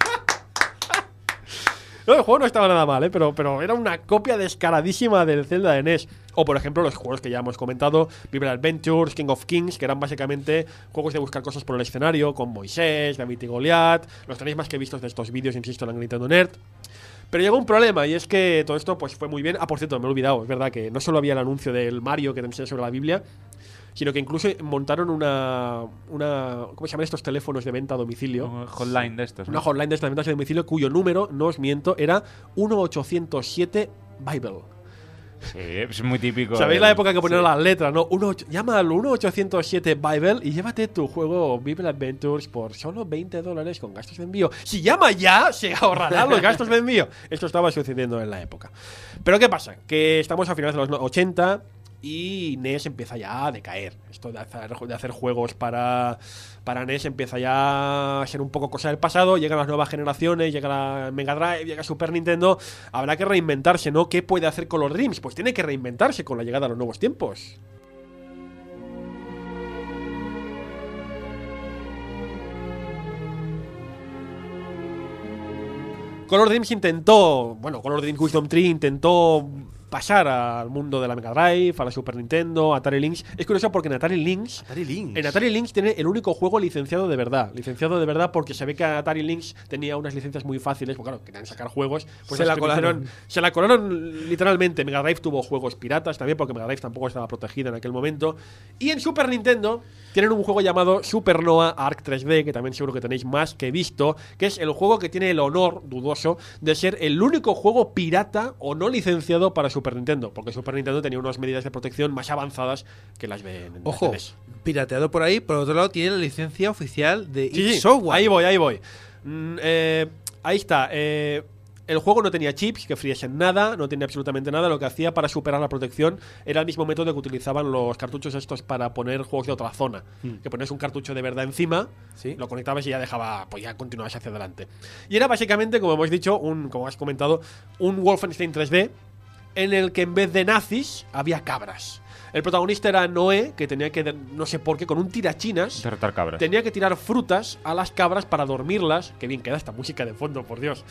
No, el juego no estaba nada mal, pero era una copia descaradísima del Zelda de NES. O, por ejemplo, los juegos que ya hemos comentado, Bible Adventures, King of Kings, que eran básicamente juegos de buscar cosas por el escenario, con Moisés, David y Goliat. Los tenéis más que vistos de estos vídeos, insisto, en la Nintendo Nerd. Pero llegó un problema, y es que todo esto pues fue muy bien. Ah, por cierto, me he olvidado, es verdad que no solo había el anuncio del Mario que te enseña sobre la Biblia, sino que incluso montaron una ¿cómo se llaman estos teléfonos de venta a domicilio? Un hotline de estos, ¿no? Una hotline de estas ventas a domicilio cuyo número, no os miento, era 1807 Bible. Sí, es muy típico. ¿Sabéis la época que ponían las letras, no? Llama al 1807 Bible y llévate tu juego Bible Adventures por solo $20 con gastos de envío. Si llama ya, se ahorrarán los gastos de envío. Esto estaba sucediendo en la época. Pero ¿qué pasa? Que estamos a finales de los 80 y NES empieza ya a decaer. Esto de hacer juegos para NES empieza ya a ser un poco cosa del pasado. Llegan las nuevas generaciones, llega la Mega Drive, llega Super Nintendo. Habrá que reinventarse, ¿no? ¿Qué puede hacer Color Dreams? Pues tiene que reinventarse con la llegada a los nuevos tiempos. Color Dreams Wisdom Tree intentó pasar al mundo de la Mega Drive, a la Super Nintendo, a Atari Lynx. Es curioso porque en Atari Lynx tiene el único juego licenciado de verdad. Licenciado de verdad porque se ve que Atari Lynx tenía unas licencias muy fáciles, porque claro, querían sacar juegos. Pues se la colaron literalmente. Mega Drive tuvo juegos piratas también, porque Mega Drive tampoco estaba protegida en aquel momento. Y en Super Nintendo tienen un juego llamado Supernova Arc 3D, que también seguro que tenéis más que visto, que es el juego que tiene el honor dudoso de ser el único juego pirata o no licenciado para Super Nintendo, porque Super Nintendo tenía unas medidas de protección más avanzadas que las de Ojo, NES. pirateado por ahí, por otro lado tiene la licencia oficial de Sí, id Software. Ahí voy. Ahí está. El juego no tenía chips que friesen nada, no tenía absolutamente nada. Lo que hacía para superar la protección era el mismo método que utilizaban los cartuchos estos para poner juegos de otra zona. Que ponías un cartucho de verdad encima, ¿Sí? lo conectabas y ya dejaba, pues ya continuabas hacia adelante. Y era básicamente, como hemos dicho, como has comentado, un Wolfenstein 3D en el que en vez de nazis había cabras. El protagonista era Noé, que tenía que, no sé por qué, con un tirachinas, Derrotar cabras. tenía que tirar frutas a las cabras para dormirlas. Qué bien queda esta música de fondo, por Dios.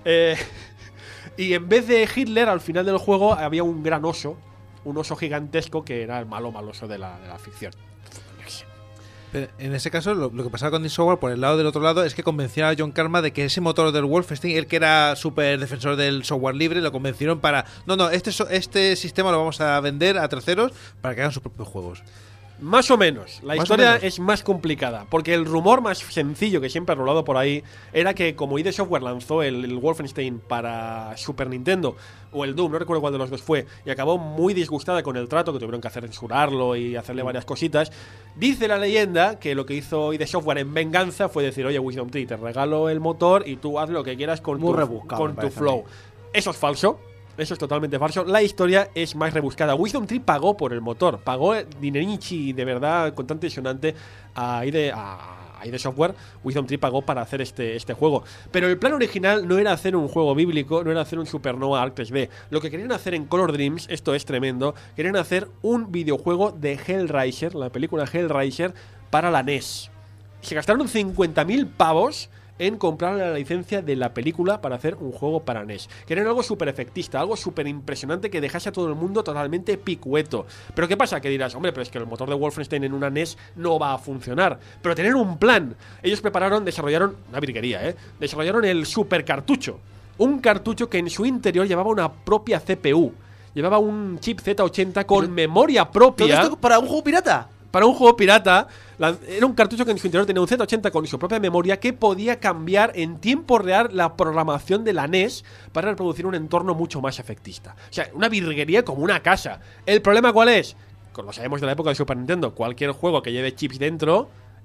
Y en vez de Hitler, al final del juego había un gran oso, un oso gigantesco que era el maloso de la ficción. Pero en ese caso, lo que pasaba con id Software por el lado del otro lado es que convencieron a John Karma de que ese motor del Wolfenstein, el que era súper defensor del software libre, lo convencieron para este sistema lo vamos a vender a terceros para que hagan sus propios juegos. Más o menos. La Más historia o menos. es más complicada. Porque el rumor más sencillo que siempre ha rolado por ahí era que como id Software lanzó el Wolfenstein para Super Nintendo, o el Doom, no recuerdo cuál de los dos fue, y acabó muy disgustada con el trato, que tuvieron que hacer censurarlo y hacerle varias cositas. Dice la leyenda que lo que hizo id Software en venganza fue decir: oye, Wisdom Tree, te regalo el motor y tú haz lo que quieras con Muy tu, rebuscado, con me tu parece a flow. mí. Eso es falso. Eso es totalmente falso. La historia es más rebuscada. Wisdom Tree pagó por el motor. Pagó dinerichi de verdad, contante y sonante a id Software. Wisdom Tree pagó para hacer este juego. Pero el plan original no era hacer un juego bíblico, no era hacer un Supernova Arc 3D. Lo que querían hacer en Color Dreams, esto es tremendo, querían hacer un videojuego de Hellraiser, la película Hellraiser, para la NES. Se gastaron 50.000 pavos en comprar la licencia de la película para hacer un juego para NES. Querían algo súper efectista, algo súper impresionante que dejase a todo el mundo totalmente picueto. Pero ¿qué pasa? Que dirás, hombre, pero es que el motor de Wolfenstein en una NES no va a funcionar. Pero tener un plan. Ellos desarrollaron una virguería, desarrollaron el super cartucho. Un cartucho que en su interior llevaba una propia CPU. Llevaba un chip Z80 con memoria propia. ¿Todo esto para un juego pirata? Para un juego pirata, era un cartucho que en su interior tenía un Z80 con su propia memoria que podía cambiar en tiempo real la programación de la NES para reproducir un entorno mucho más efectista. O sea, una virguería como una casa. ¿El problema cuál es? Como lo sabemos de la época de Super Nintendo, cualquier juego que lleve chips dentro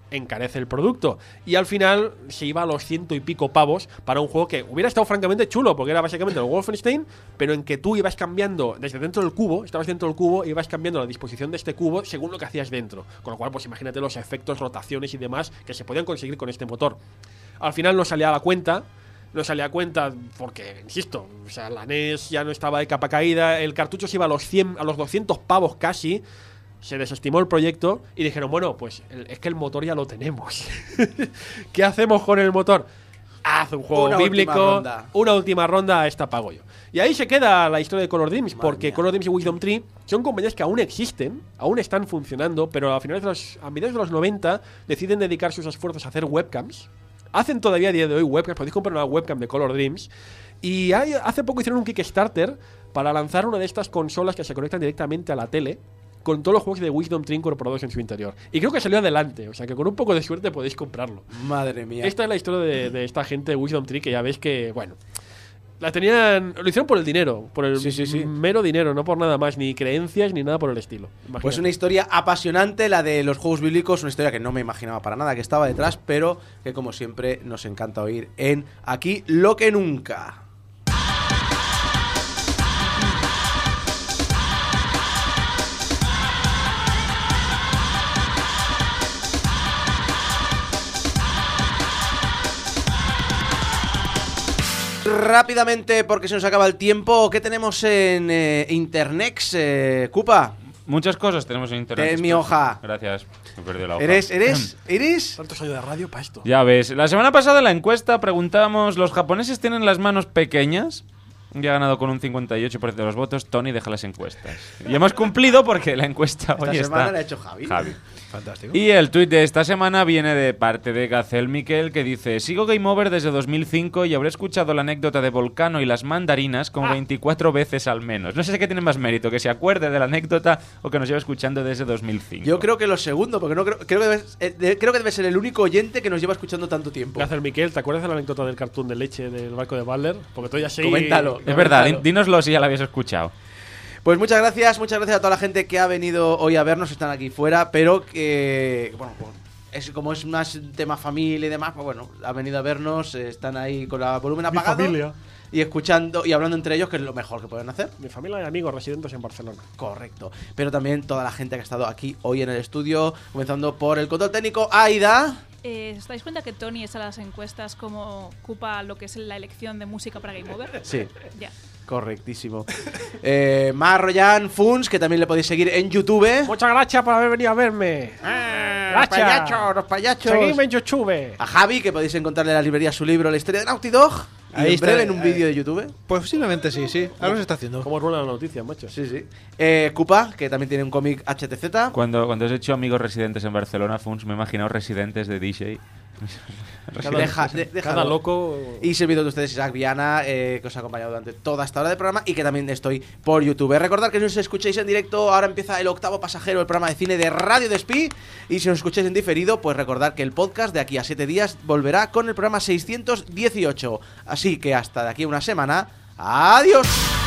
encarece el producto. Y al final se iba a los 100 y pico pavos para un juego que hubiera estado francamente chulo, porque era básicamente el Wolfenstein, pero en que tú ibas cambiando desde dentro del cubo, estabas dentro del cubo, ibas cambiando la disposición de este cubo según lo que hacías dentro. Con lo cual, pues imagínate los efectos, rotaciones y demás que se podían conseguir con este motor. Al final no salía a la cuenta. No salía a cuenta porque, insisto, o sea, la NES ya no estaba de capa caída, el cartucho se iba a los 100, a los 200 pavos casi. Se desestimó el proyecto y dijeron, bueno, pues es que el motor ya lo tenemos. ¿Qué hacemos con el motor? Haz un juego Una bíblico, última ronda. una última ronda, a esta pago yo. Y ahí se queda la historia de Color Dreams, Madre porque mía. Color Dreams y Wisdom Tree son compañías que aún existen, aún están funcionando, pero a mediados de los 90 deciden dedicar sus esfuerzos a hacer webcams. Hacen todavía a día de hoy webcams, podéis comprar una webcam de Color Dreams. Y hace poco hicieron un Kickstarter para lanzar una de estas consolas que se conectan directamente a la tele, con todos los juegos de Wisdom Tree incorporados en su interior. Y creo que salió adelante, o sea que con un poco de suerte podéis comprarlo. Madre mía. Esta es la historia de esta gente de Wisdom Tree, que ya veis que, bueno, la tenían, lo hicieron por el dinero, por el Sí. mero dinero, no por nada más, ni creencias ni nada por el estilo. Imagínate. Pues una historia apasionante, la de los juegos bíblicos, una historia que no me imaginaba para nada que estaba detrás, pero que como siempre nos encanta oír en Aquí lo que nunca. Rápidamente, porque se nos acaba el tiempo, ¿qué tenemos en Internex, Cupa? Muchas cosas tenemos en internet. En mi hoja. Gracias. Me he perdido la hoja. ¿Eres? Tantos años de radio para esto. Ya ves, la semana pasada en la encuesta preguntábamos, ¿los japoneses tienen las manos pequeñas? Y ha ganado con un 58% de los votos. Tony, deja las encuestas. Y hemos cumplido porque la encuesta Esta hoy semana está... la ha hecho Javi. Fantástico. Y el tuit de esta semana viene de parte de Gazel Miquel, que dice: sigo Game Over desde 2005 y habré escuchado la anécdota de Volcano y las mandarinas como 24 veces al menos. No sé qué tiene más mérito, que se acuerde de la anécdota o que nos lleva escuchando desde 2005. Yo creo que lo segundo, porque no creo que debe ser el único oyente que nos lleva escuchando tanto tiempo. Gracias, Miquel. ¿Te acuerdas de la anécdota del cartón de leche del barco de Butler? Porque tú ya sé. Coméntalo. Es verdad, dínoslo si ya lo habías escuchado. Pues muchas gracias a toda la gente que ha venido hoy a vernos, están aquí fuera, pero que, bueno, pues, como es más tema familia y demás, pues bueno, han venido a vernos, están ahí con el volumen Mi apagado familia. y escuchando y hablando entre ellos, que es lo mejor que pueden hacer. Mi familia y amigos residentes en Barcelona. Correcto. Pero también toda la gente que ha estado aquí hoy en el estudio, comenzando por el control técnico, Aida. ¿Os dais cuenta que Tony es a las encuestas como ocupa lo que es la elección de música para Game Over? Sí. Ya. Correctísimo. Mar Royan Funs, que también le podéis seguir en YouTube. Muchas gracias por haber venido a verme. Gracias. Los payachos. Seguidme en YouTube. A Javi, que podéis encontrarle en la librería su libro La historia de Naughty Dog. Y Ahí en está, breve en un ahí. vídeo de YouTube. Pues posiblemente sí. Algo se está haciendo. ¿Cómo ruedan las noticias, macho? Sí, sí. Cupa, que también tiene un cómic HTZ. Cuando has hecho amigos residentes en Barcelona, Funs, me he imaginado residentes de DJ. Déjalo. Cada loco. Y servidor de ustedes, Isaac Viana, que os ha acompañado durante toda esta hora de programa y que también estoy por YouTube. Recordad que si os escucháis en directo, ahora empieza el octavo pasajero, el programa de cine de Radio Despí. Y si os escucháis en diferido, pues recordad que el podcast de aquí a 7 días volverá con el programa 618. Así que hasta de aquí a una semana. ¡Adiós!